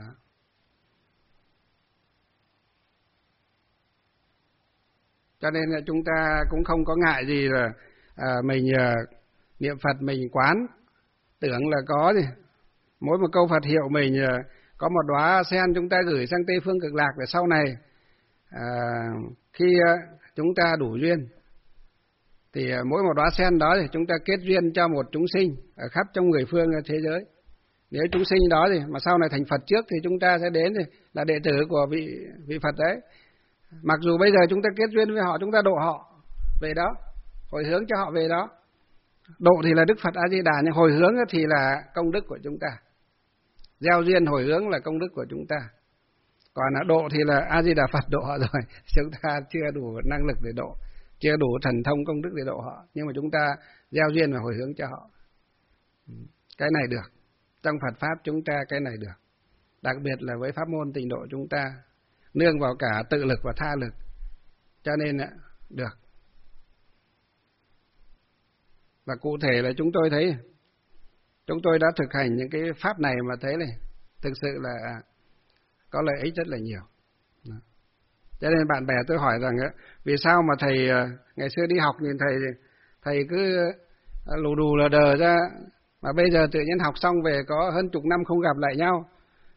Cho nên là chúng ta cũng không có ngại gì là à, mình à, niệm Phật mình quán, tưởng là có gì. Mỗi một câu Phật hiệu mình à, có một đóa sen chúng ta gửi sang Tây Phương Cực Lạc để sau này à, khi à, chúng ta đủ duyên thì à, mỗi một đóa sen đó thì chúng ta kết duyên cho một chúng sinh ở khắp trong mười phương thế giới. Nếu chúng sinh đó thì mà sau này thành Phật trước thì chúng ta sẽ đến thì là đệ tử của vị vị Phật đấy. Mặc dù bây giờ chúng ta kết duyên với họ, chúng ta độ họ về đó, hồi hướng cho họ về đó. Độ thì là Đức Phật A Di Đà, nhưng hồi hướng thì là công đức của chúng ta. Gieo duyên hồi hướng là công đức của chúng ta. Còn độ thì là A Di Đà Phật độ họ rồi. Chúng ta chưa đủ năng lực để độ, chưa đủ thần thông công đức để độ họ, nhưng mà chúng ta gieo duyên và hồi hướng cho họ. Cái này được. Trong Phật Pháp chúng ta cái này được. Đặc biệt là với pháp môn Tịnh Độ chúng ta nương vào cả tự lực và tha lực, cho nên được. Và cụ thể là chúng tôi thấy, chúng tôi đã thực hành những cái pháp này mà thấy này, thực sự là có lợi ích rất là nhiều. Cho nên bạn bè tôi hỏi rằng vì sao mà thầy ngày xưa đi học nhìn thầy thầy cứ lù đù lờ đờ ra, mà bây giờ tự nhiên học xong về có hơn chục năm không gặp lại nhau.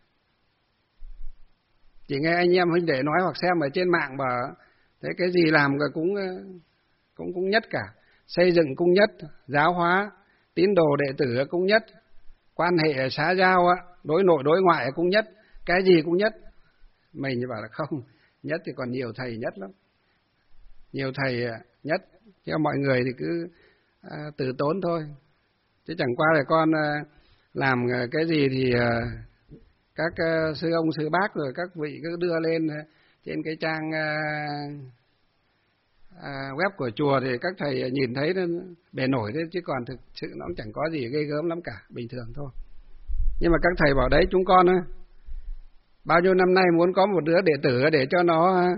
Chỉ nghe anh em huynh đệ nói hoặc xem ở trên mạng mà thế cái gì làm cũng cũng cũng nhất cả, xây dựng cũng nhất, giáo hóa tín đồ đệ tử cũng nhất, quan hệ xã giao đối nội đối ngoại cũng nhất, cái gì cũng nhất. Mình thì bảo là không, nhất thì còn nhiều thầy nhất lắm, nhiều thầy nhất, chứ mọi người thì cứ à, từ tốn thôi, chứ chẳng qua là con à, làm cái gì thì à, các uh, sư ông sư bác rồi các vị cứ đưa lên uh, trên cái trang uh, uh, web của chùa thì các thầy nhìn thấy nó bề nổi thế, chứ còn thực sự nó cũng chẳng có gì ghê gớm lắm cả, bình thường thôi. Nhưng mà các thầy bảo đấy, chúng con uh, bao nhiêu năm nay muốn có một đứa đệ tử để cho nó uh,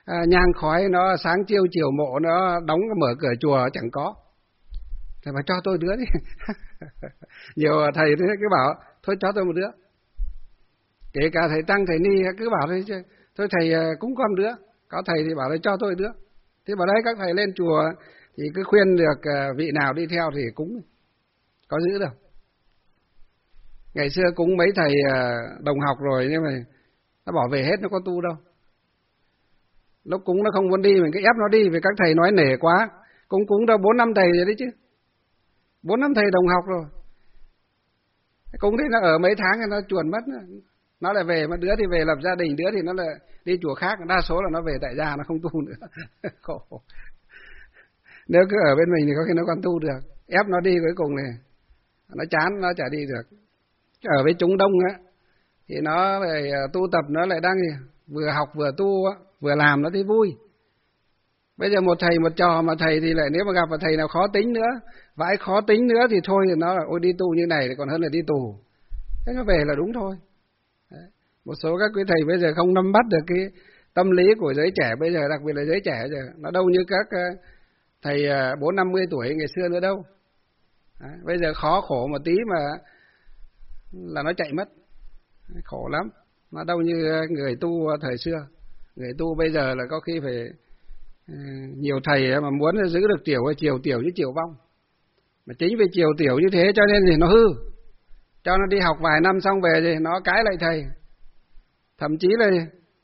à, nhang khói nó sáng chiêu chiều mộ nó đóng mở cửa chùa chẳng có. Thầy bảo cho tôi đứa đi. Nhiều thầy thế cứ bảo thôi cho tôi một đứa. Kể cả thầy tăng thầy ni cứ bảo thôi chứ thôi thầy cũng con đứa. Có thầy thì bảo là cho tôi đứa. Thế bảo đấy các thầy lên chùa thì cứ khuyên được vị nào đi theo thì cúng, có giữ đâu. Ngày xưa cúng mấy thầy đồng học rồi nhưng mà nó bỏ về hết, nó có tu đâu. Lúc cúng nó không muốn đi mình cứ ép nó đi vì các thầy nói nể quá. Cúng cúng đâu bốn năm thầy rồi đấy chứ, bốn năm thầy đồng học rồi. Cúng thế nó ở mấy tháng thì nó chuồn mất, nó lại về, mà đứa thì về lập gia đình, đứa thì nó lại đi chùa khác, đa số là nó về tại gia, nó không tu nữa. Khổ. Nếu cứ ở bên mình thì có khi nó còn tu được, ép nó đi cuối cùng này nó chán, nó chả đi được. Ở với chúng đông á thì nó lại tu tập, nó lại đang vừa học vừa tu á, vừa làm nó thấy vui. Bây giờ một thầy một trò mà thầy thì lại, nếu mà gặp một thầy nào khó tính nữa, vãi khó tính nữa thì thôi, thì nó là ôi đi tu như này thì còn hơn là đi tù. Thế nó về là đúng thôi. Đấy. Một số các quý thầy bây giờ không nắm bắt được cái tâm lý của giới trẻ bây giờ, đặc biệt là giới trẻ bây giờ, nó đâu như các thầy bốn năm mươi tuổi ngày xưa nữa đâu. Đấy. Bây giờ khó khổ một tí mà là nó chạy mất, khổ lắm. Nó đâu như người tu thời xưa. Người tu bây giờ là có khi phải nhiều thầy mà muốn giữ được tiểu hay chiều tiểu như chiều vong, mà chính vì chiều tiểu như thế cho nên thì nó hư, cho nó đi học vài năm xong về thì nó cãi lại thầy. Thậm chí là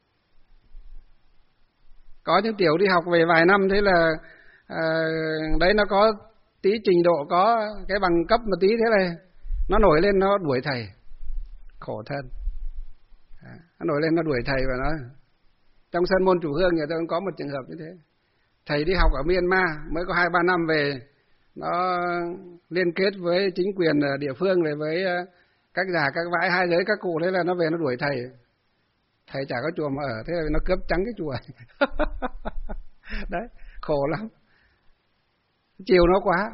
có những tiểu đi học về vài năm thế là à, đấy nó có tí trình độ, có cái bằng cấp một tí, thế này nó nổi lên nó đuổi thầy, khổ thân. À, nó nổi lên nó đuổi thầy và nó trong sân môn Chủ Hương nhà tôi cũng có một trường hợp như thế. Thầy đi học ở Myanmar mới có hai ba năm về, nó liên kết với chính quyền địa phương này, với các già các vãi hai giới các cụ, thế là nó về nó đuổi thầy. Thầy chả có chùa mà ở, thế là nó cướp trắng cái chùa. Đấy, khổ lắm, chiều nó quá.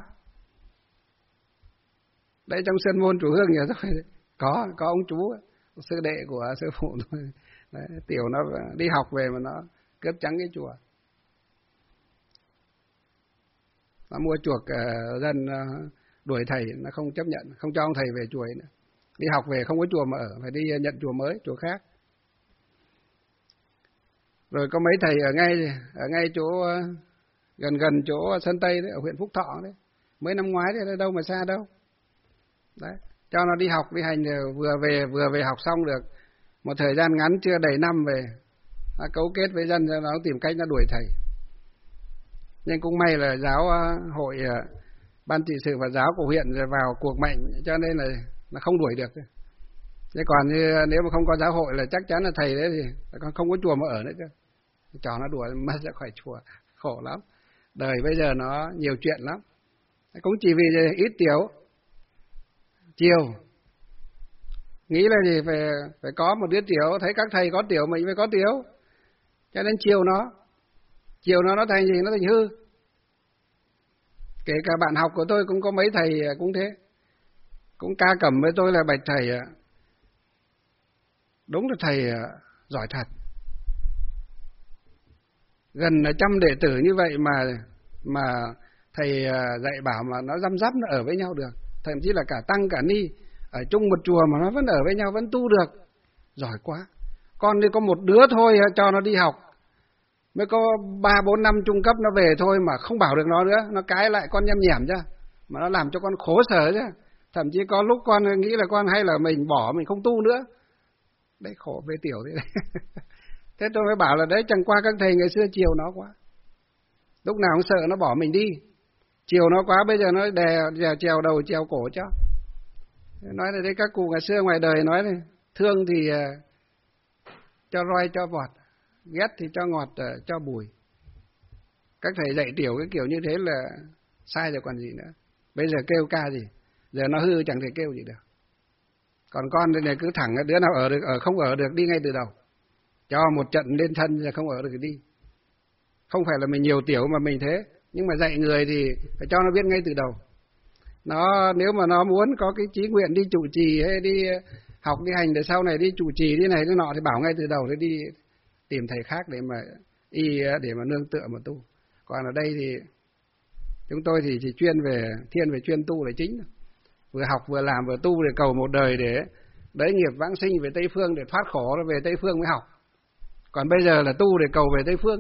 Đấy, trong sân môn Chủ Hương nhà tôi có có ông chú sư đệ của sư phụ thôi. Đấy, tiểu nó đi học về mà nó cướp trắng cái chùa. Nó mua chuộc uh, dân uh, đuổi thầy, nó không chấp nhận, không cho ông thầy về chùa ấy nữa. Đi học về không có chùa mà ở, phải đi nhận chùa mới, chùa khác. Rồi có mấy thầy ở ngay ở ngay chỗ uh, gần gần chỗ Sơn Tây đấy, ở huyện Phúc Thọ đấy, mới năm ngoái đấy, đâu mà xa đâu. Đấy, cho nó đi học đi hành rồi vừa về vừa về học xong được một thời gian ngắn chưa đầy năm về, nó cấu kết với dân, nó tìm cách nó đuổi thầy. Nhưng cũng may là giáo hội, ban trị sự và giáo của huyện vào cuộc mạnh, cho nên là nó không đuổi được. Thế còn như nếu mà không có giáo hội là chắc chắn là thầy đấy thì còn không có chùa mà ở nữa cơ. Cho nó đuổi mất ra khỏi chùa, khổ lắm. Đời bây giờ nó nhiều chuyện lắm. Cũng chỉ vì ít tiểu, chiều. Nghĩ là gì, phải, phải có một đứa tiểu, thấy các thầy có tiểu mình phải có tiểu. Cho nên chiều nó, chiều nó nó thành gì, nó thành hư. Kể cả bạn học của tôi cũng có mấy thầy cũng thế, cũng ca cẩm với tôi là bạch thầy, đúng là thầy giỏi thật. Gần trăm đệ tử như vậy mà mà thầy dạy bảo mà nó răm rắp nó ở với nhau được, thậm chí là cả tăng cả ni ở chung một chùa mà nó vẫn ở với nhau, vẫn tu được, giỏi quá. Con đi có một đứa thôi cho nó đi học, mới có ba bốn năm trung cấp nó về thôi mà không bảo được nó nữa, nó cãi lại con nhăm nhẻm chứ, mà nó làm cho con khổ sở chứ. Thậm chí có lúc con nghĩ là con hay là mình bỏ, mình không tu nữa. Đấy, khổ về tiểu thế đấy. Thế tôi mới bảo là đấy, chẳng qua các thầy ngày xưa chiều nó quá, lúc nào cũng sợ nó bỏ mình đi, chiều nó quá, bây giờ nó đè, đè trèo đầu trèo cổ cho. Nói là đấy, các cụ ngày xưa ngoài đời nói này, thương thì uh, cho roi cho vọt, ghét thì cho ngọt uh, cho bùi. Các thầy dạy tiểu cái kiểu như thế là sai rồi còn gì nữa. Bây giờ kêu ca gì, giờ nó hư chẳng thể kêu gì được. Còn con đây này cứ thẳng, đứa nào ở được ở, không ở được đi ngay từ đầu, cho một trận lên thân là không ở được thì đi. Không phải là mình nhiều tiểu mà mình thế, nhưng mà dạy người thì phải cho nó biết ngay từ đầu. Nó nếu mà nó muốn có cái chí nguyện đi trụ trì hay đi học đi hành để sau này đi trụ trì đi này đi nọ thì bảo ngay từ đầu, để đi tìm thầy khác để mà y để mà nương tựa mà tu. Còn ở đây thì chúng tôi thì chỉ chuyên về thiên về chuyên tu là chính, vừa học vừa làm vừa tu để cầu một đời để đới nghiệp vãng sinh về Tây Phương, để thoát khổ rồi về Tây Phương mới học. Còn bây giờ là tu để cầu về Tây Phương,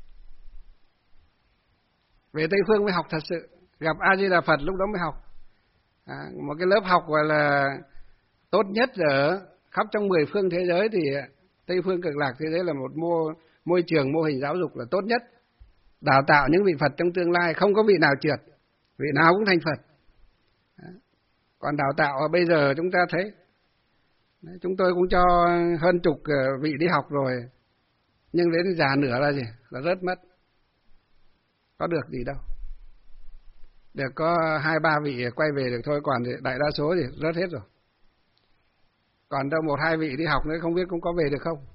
về Tây Phương mới học thật sự, gặp A Di Đà Phật lúc đó mới học. À, một cái lớp học gọi là tốt nhất ở khắp trong mười phương thế giới thì Tây Phương Cực Lạc thế giới là một mô, môi trường mô hình giáo dục là tốt nhất, đào tạo những vị Phật trong tương lai, không có vị nào trượt, vị nào cũng thành Phật. Còn đào tạo bây giờ chúng ta thấy, chúng tôi cũng cho hơn chục vị đi học rồi, nhưng đến già nửa là gì? Là rớt mất. Có được gì đâu. Được có hai ba vị quay về được thôi, còn đại đa số thì rớt hết rồi. Còn đâu một hai vị đi học nữa không biết cũng có về được không.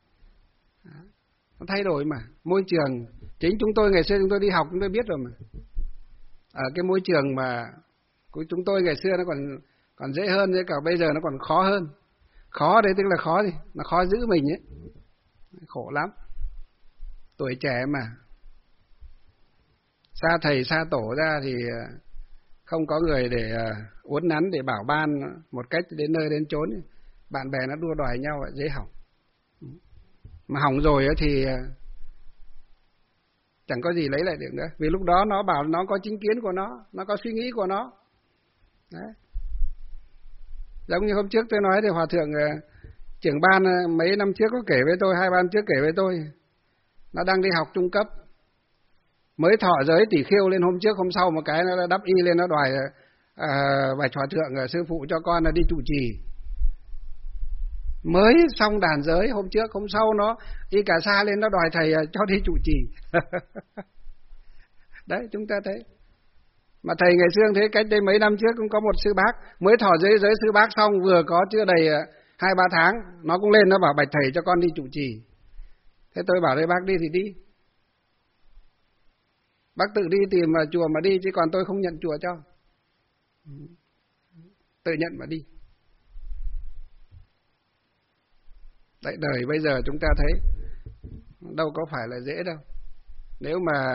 Nó thay đổi mà. Môi trường, chính chúng tôi ngày xưa chúng tôi đi học chúng tôi biết rồi mà. Ở cái môi trường mà của chúng tôi ngày xưa nó còn còn dễ hơn, với cả bây giờ nó còn khó hơn. Khó đấy tức là khó gì? Nó khó giữ mình ấy. Khổ lắm. Tuổi trẻ mà. Xa thầy xa tổ ra thì không có người để uốn nắn, để bảo ban một cách đến nơi đến chốn. Bạn bè nó đua đòi nhau dễ hỏng. Mà hỏng rồi thì chẳng có gì lấy lại được nữa. Vì lúc đó nó bảo nó có chính kiến của nó, nó có suy nghĩ của nó. Đấy. Giống như hôm trước tôi nói thì Hòa Thượng trưởng ban mấy năm trước có kể với tôi, hai ban trước kể với tôi, nó đang đi học trung cấp, mới thọ giới tỷ khiêu lên hôm trước, hôm sau một cái nó đắp y lên, nó đòi à, bạch Hòa Thượng sư phụ cho con là đi trụ trì. Mới xong đàn giới hôm trước, hôm sau nó y cả xa lên, nó đòi thầy cho đi trụ trì. Đấy, chúng ta thấy. Mà thầy ngày xưa thế, cách đây mấy năm trước cũng có một sư bác mới thọ giới giới sư bác xong, vừa có chưa đầy hai ba tháng, nó cũng lên nó bảo bạch thầy cho con đi trụ trì. Thế tôi bảo đây bác đi thì đi, bác tự đi tìm mà chùa mà đi, chứ còn tôi không nhận chùa cho, tự nhận mà đi. Đấy, đời bây giờ chúng ta thấy đâu có phải là dễ đâu. Nếu mà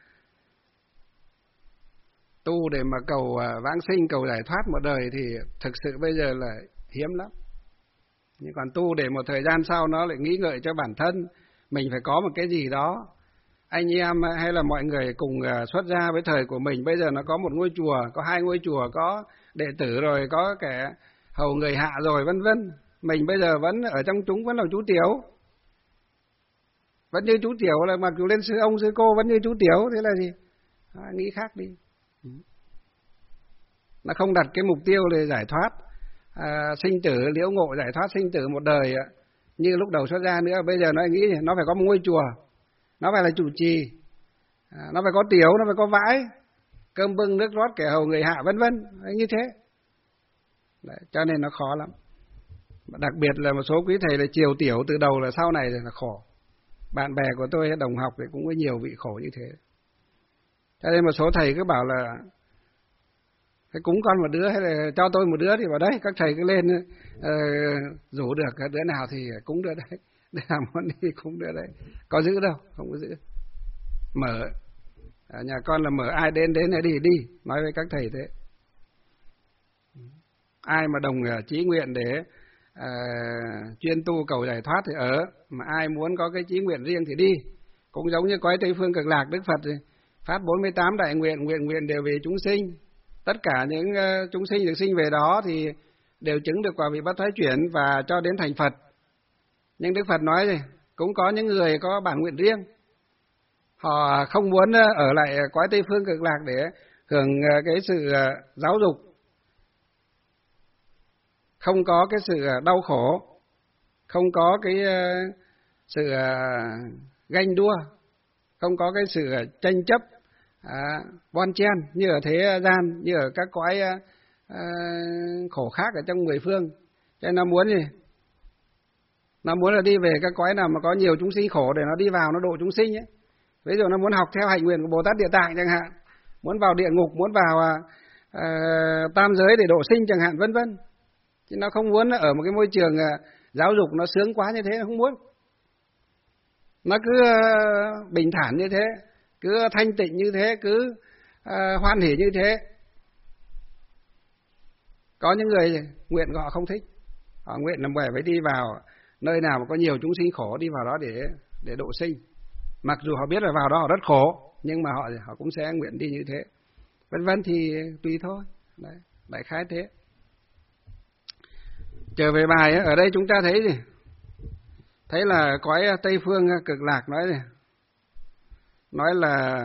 tu để mà cầu vãng sinh, cầu giải thoát một đời thì thực sự bây giờ là hiếm lắm. Nhưng còn tu để một thời gian sau nó lại nghĩ ngợi cho bản thân mình phải có một cái gì đó. Anh em hay là mọi người cùng xuất gia với thời của mình, bây giờ nó có một ngôi chùa, có hai ngôi chùa, có đệ tử rồi, có kẻ hầu người hạ rồi, vân vân. Mình bây giờ vẫn ở trong chúng vẫn là chú tiểu, vẫn như chú tiểu, là mặc dù lên sư ông sư cô vẫn như chú tiểu, thế là gì? À, nghĩ khác đi. Nó không đặt cái mục tiêu để giải thoát à, sinh tử, liễu ngộ giải thoát sinh tử một đời như lúc đầu xuất gia nữa. Bây giờ nó nghĩ nó phải có một ngôi chùa, nó phải là chủ trì, à, nó phải có tiểu, nó phải có vãi, cơm bưng nước rót, kẻ hầu người hạ, vân vân, như thế. Đấy, cho nên nó khó lắm. Đặc biệt là một số quý thầy là chiều tiểu từ đầu là sau này là khổ. Bạn bè của tôi đồng học thì cũng có nhiều vị khổ như thế. Cho nên một số thầy cứ bảo là cái cúng con một đứa hay là cho tôi một đứa thì vào đấy, các thầy cứ lên uh, rủ được đứa nào thì cúng đứa đấy, để làm món đi cúng đứa đấy. Có giữ đâu, không có giữ. Mở, à, nhà con là mở, ai đến đến đi đi, nói với các thầy thế. Ai mà đồng chí nguyện để À, chuyên tu cầu giải thoát thì ở, mà ai muốn có cái chí nguyện riêng thì đi. Cũng giống như cõi Tây Phương Cực Lạc, Đức Phật phát bốn mươi tám đại nguyện, nguyện nguyện đều về chúng sinh. Tất cả những uh, chúng sinh được sinh về đó thì đều chứng được quả vị bất thoái chuyển và cho đến thành Phật. Nhưng Đức Phật nói gì? Cũng có những người có bản nguyện riêng, họ không muốn ở lại cõi Tây Phương Cực Lạc để hưởng uh, cái sự uh, giáo dục, không có cái sự đau khổ, không có cái sự ganh đua, không có cái sự tranh chấp, à, bon chen như ở thế gian, như ở các cõi à, khổ khác ở trong mười phương. Cho nên nó muốn gì? Nó muốn là đi về các cõi nào mà có nhiều chúng sinh khổ để nó đi vào, nó độ chúng sinh ấy. Ví dụ nó muốn học theo hạnh nguyện của Bồ Tát Địa Tạng chẳng hạn, muốn vào địa ngục, muốn vào à, à, tam giới để độ sinh chẳng hạn, vân vân. Chứ nó không muốn ở một cái môi trường giáo dục nó sướng quá như thế, nó không muốn. nó cứ bình thản như thế, cứ thanh tịnh như thế, cứ uh, hoan hỉ như thế. Có những người nguyện họ không thích, họ nguyện là phải đi vào nơi nào mà có nhiều chúng sinh khổ, đi vào đó để để độ sinh. Mặc dù họ biết là vào đó họ rất khổ, nhưng mà họ họ cũng sẽ nguyện đi như thế. Vân vân thì tùy thôi. Đấy, đại khái thế. Trở về bài ấy, ở đây chúng ta thấy gì? Thấy là cõi Tây Phương Cực Lạc nói này, nói là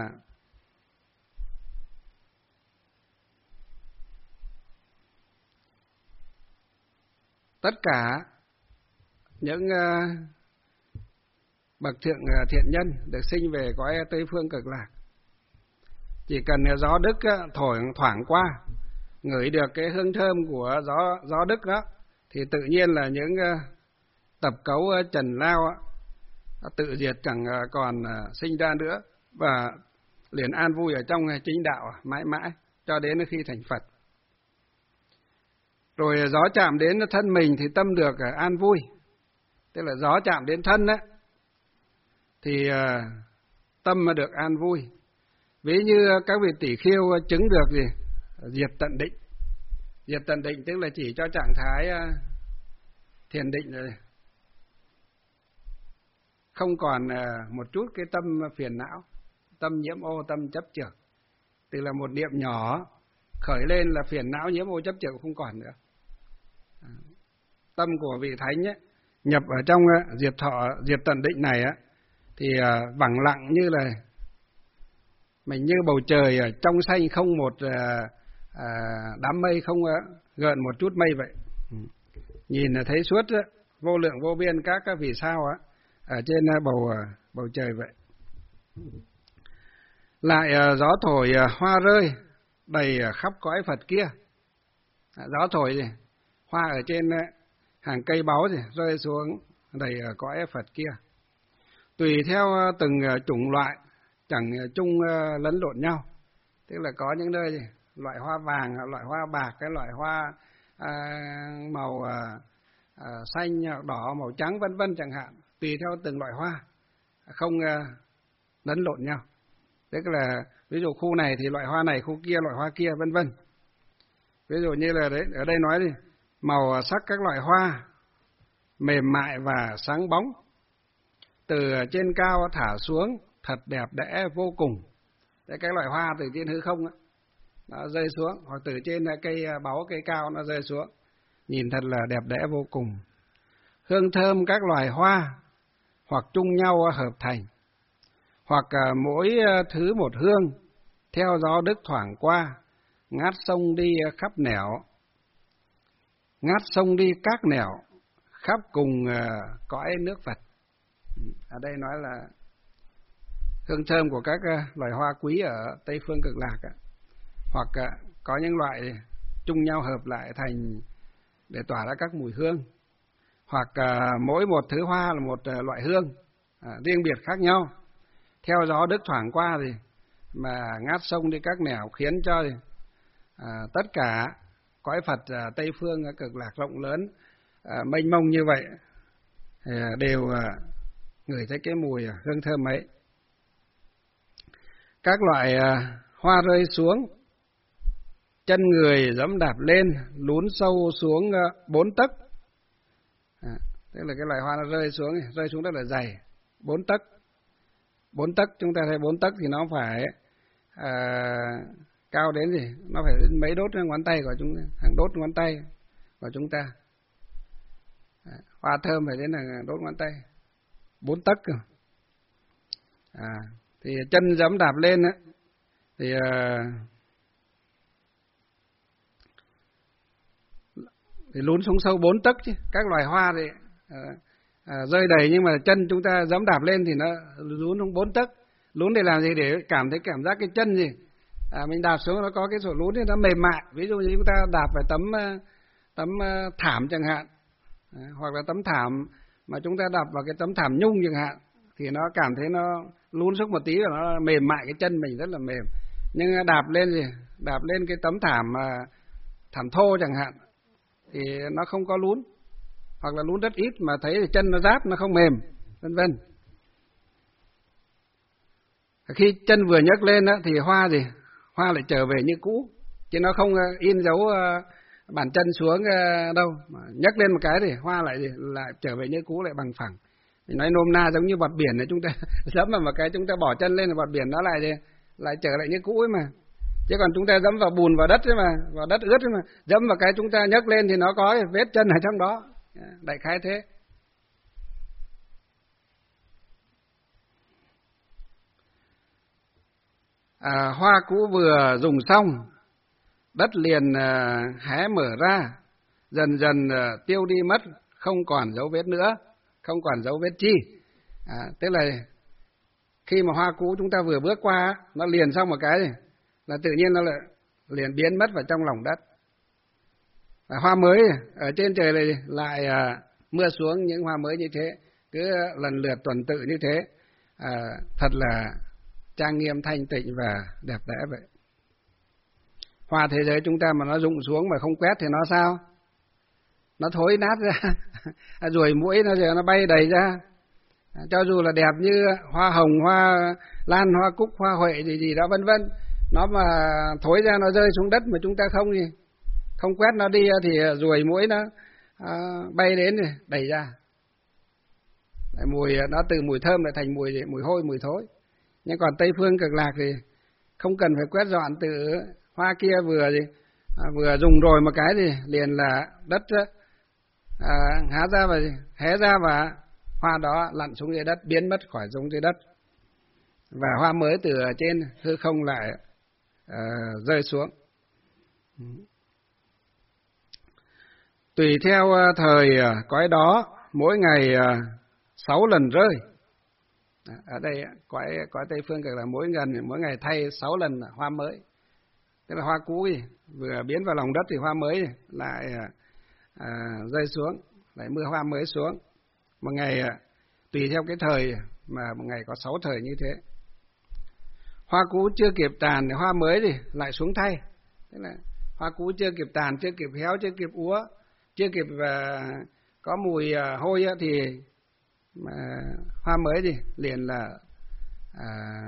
tất cả những uh, bậc thượng uh, thiện nhân được sinh về cõi Tây Phương Cực Lạc, chỉ cần gió đức uh, thổi thoảng qua, ngửi được cái hương thơm của gió gió đức đó, thì tự nhiên là những uh, tập cấu uh, trần lao uh, tự diệt, chẳng uh, còn uh, sinh ra nữa, và liền an vui ở trong chính đạo mãi mãi cho đến khi thành Phật. Rồi gió chạm đến thân mình thì tâm được an vui, tức là gió chạm đến thân á thì tâm mà được an vui. Ví như các vị tỷ khiêu chứng được gì diệt tận định. Diệt tận định tức là chỉ cho trạng thái thiền định rồi, không còn một chút cái tâm phiền não, tâm nhiễm ô, tâm chấp chược. Tức là một niệm nhỏ khởi lên là phiền não nhiễm ô chấp chược không còn nữa. Tâm của vị thánh ấy, nhập ở trong diệt thọ diệt tận định này á, thì vắng lặng như là mình như bầu trời trong xanh, không một đám mây, không gợn một chút mây vậy. Nhìn là thấy suốt vô lượng vô biên các các vì sao á ở trên bầu bầu trời vậy. Lại gió thổi hoa rơi đầy khắp cõi Phật kia. Gió thổi gì? Hoa ở trên hàng cây báu gì rơi xuống đầy cõi Phật kia. Tùy theo từng chủng loại, chẳng chung lẫn lộn nhau. Tức là có những nơi gì? Loại hoa vàng, loại hoa bạc, cái loại hoa à, màu à, à, xanh, đỏ, màu trắng vân vân chẳng hạn. Tùy theo từng loại hoa, không à, lẫn lộn nhau. Tức là ví dụ khu này thì loại hoa này, khu kia loại hoa kia vân vân. Ví dụ như là đấy, ở đây nói đi, màu sắc các loại hoa mềm mại và sáng bóng, từ trên cao thả xuống thật đẹp đẽ vô cùng. Đấy, cái loại hoa từ trên hư không đó, nó rơi xuống, hoặc từ trên cây báu, cây cao nó rơi xuống, nhìn thật là đẹp đẽ vô cùng. Hương thơm các loài hoa hoặc chung nhau hợp thành, hoặc mỗi thứ một hương, theo gió đức thoảng qua, ngát sông đi khắp nẻo, ngát sông đi các nẻo, khắp cùng cõi nước Phật. Ở đây nói là hương thơm của các loài hoa quý ở Tây Phương Cực Lạc, hoặc có những loại chung nhau hợp lại thành để tỏa ra các mùi hương, hoặc mỗi một thứ hoa là một loại hương riêng biệt khác nhau, theo gió đức thoảng qua thì mà ngát sông đi các nẻo, khiến cho thì, à, tất cả cõi Phật à, Tây Phương Cực Lạc rộng lớn à, mênh mông như vậy à, đều à, ngửi thấy cái mùi à, hương thơm ấy. Các loại à, hoa rơi xuống, chân người giẫm đạp lên, lún sâu xuống à, bốn tấc. À, tức là cái loại hoa nó rơi xuống, rơi xuống rất là dày, bốn tấc. Bốn tấc, chúng ta thấy bốn tấc thì nó phải à, cao đến gì? Nó phải đến mấy đốt ngón tay của chúng ta, hàng đốt ngón tay của chúng ta. À, hoa thơm phải đến là đốt ngón tay, bốn tấc. À, thì chân giẫm đạp lên á, thì à, thì lún xuống sâu bốn tấc chứ. Các loài hoa thì à, à, rơi đầy, nhưng mà chân chúng ta giẫm đạp lên thì nó lún xuống bốn tấc. Lún để làm gì? Để cảm thấy cảm giác cái chân gì à, mình đạp xuống nó có cái chỗ lún thì nó mềm mại. Ví dụ như chúng ta đạp phải tấm tấm thảm chẳng hạn, à, hoặc là tấm thảm mà chúng ta đạp vào cái tấm thảm nhung chẳng hạn, thì nó cảm thấy nó lún xuống một tí và nó mềm mại, cái chân mình rất là mềm. Nhưng đạp lên gì? Đạp lên cái tấm thảm thảm thô chẳng hạn thì nó không có lún, hoặc là lún rất ít mà thấy thì chân nó rát, nó không mềm, vân vân. Khi chân vừa nhấc lên đó, thì hoa gì? Hoa lại trở về như cũ, chứ nó không in dấu bàn chân xuống đâu. Mà nhấc lên một cái thì hoa lại gì? Lại trở về như cũ, lại bằng phẳng. Mình nói nôm na giống như bọt biển này, chúng ta dẫm vào một cái chúng ta bỏ chân lên là bọt biển nó lại gì? Lại trở lại như cũ ấy mà. Chứ còn chúng ta dẫm vào bùn, vào đất ấy mà, vào đất ướt ấy mà, dẫm vào cái chúng ta nhấc lên thì nó có vết chân ở trong đó. Đại khái thế. À, hoa cũ vừa dùng xong, đất liền à, hé mở ra, dần dần à, tiêu đi mất, không còn dấu vết nữa, không còn dấu vết chi. À, tức là khi mà hoa cũ chúng ta vừa bước qua, nó liền xong một cái là tự nhiên nó lại liền biến mất vào trong lòng đất. Và hoa mới ở trên trời này lại à, mưa xuống những hoa mới như thế, cứ lần lượt tuần tự như thế, à, thật là trang nghiêm, thanh tịnh và đẹp đẽ vậy. Hoa thế giới chúng ta mà nó rụng xuống mà không quét thì nó sao? Nó thối nát ra, ruồi muỗi nó nó bay đầy ra. Cho dù là đẹp như hoa hồng, hoa lan, hoa cúc, hoa huệ gì gì đó vân vân, nó mà thối ra nó rơi xuống đất mà chúng ta không gì không quét nó đi thì ruồi muỗi nó à, bay đến rồi đẩy ra. Lại mùi nó từ mùi thơm lại thành mùi mùi hôi, mùi thối. Nhưng còn Tây Phương Cực Lạc thì không cần phải quét dọn, từ hoa kia vừa gì à, vừa dùng rồi một cái thì liền là đất à, há ra và hé ra và hoa đó lặn xuống dưới đất, biến mất khỏi xuống dưới đất, và hoa mới từ trên hư không lại à, rơi xuống. Tùy theo thời cõi đó, mỗi ngày sáu lần rơi. Ở đây cõi cõi Tây Phương Cực là mỗi lần mỗi ngày thay sáu lần hoa mới, tức là hoa cũ gì vừa biến vào lòng đất thì hoa mới lại à, rơi xuống, lại mưa hoa mới xuống. Một ngày tùy theo cái thời mà một ngày có sáu thời như thế. Hoa cũ chưa kịp tàn thì hoa mới thì lại xuống thay. Tức là hoa cũ chưa kịp tàn, chưa kịp héo, chưa kịp úa, chưa kịp uh, có mùi uh, hôi thì mà hoa mới thì liền là à,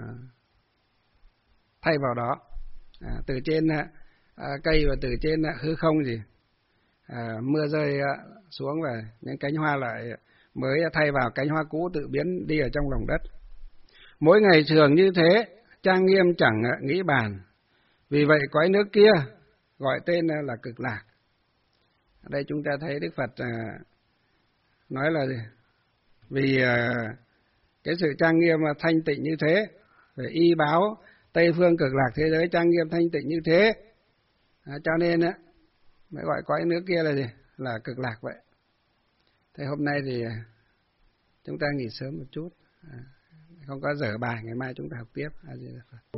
thay vào đó. À, từ trên à, cây và từ trên à, hư không gì à, mưa rơi à, xuống và những cánh hoa lại mới thay vào cánh hoa cũ tự biến đi ở trong lòng đất. Mỗi ngày thường như thế, trang nghiêm chẳng nghĩ bàn. Vì vậy cõi nước kia gọi tên là Cực Lạc. Ở đây chúng ta thấy Đức Phật à, nói là gì? Vì à, cái sự trang nghiêm thanh tịnh như thế, về y báo Tây Phương Cực Lạc thế giới trang nghiêm thanh tịnh như thế, à, cho nên á mới gọi cõi nước kia là gì? Là Cực Lạc vậy. Thế hôm nay thì chúng ta nghỉ sớm một chút, à, không có dở bài, ngày mai chúng ta học tiếp. A Di Đà Phật.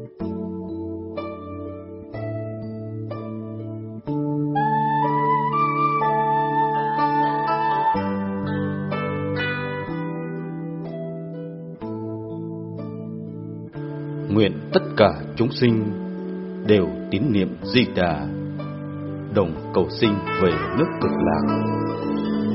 Nguyện tất cả chúng sinh đều tín niệm Di Đà, đồng cầu sinh về nước Cực Lạc.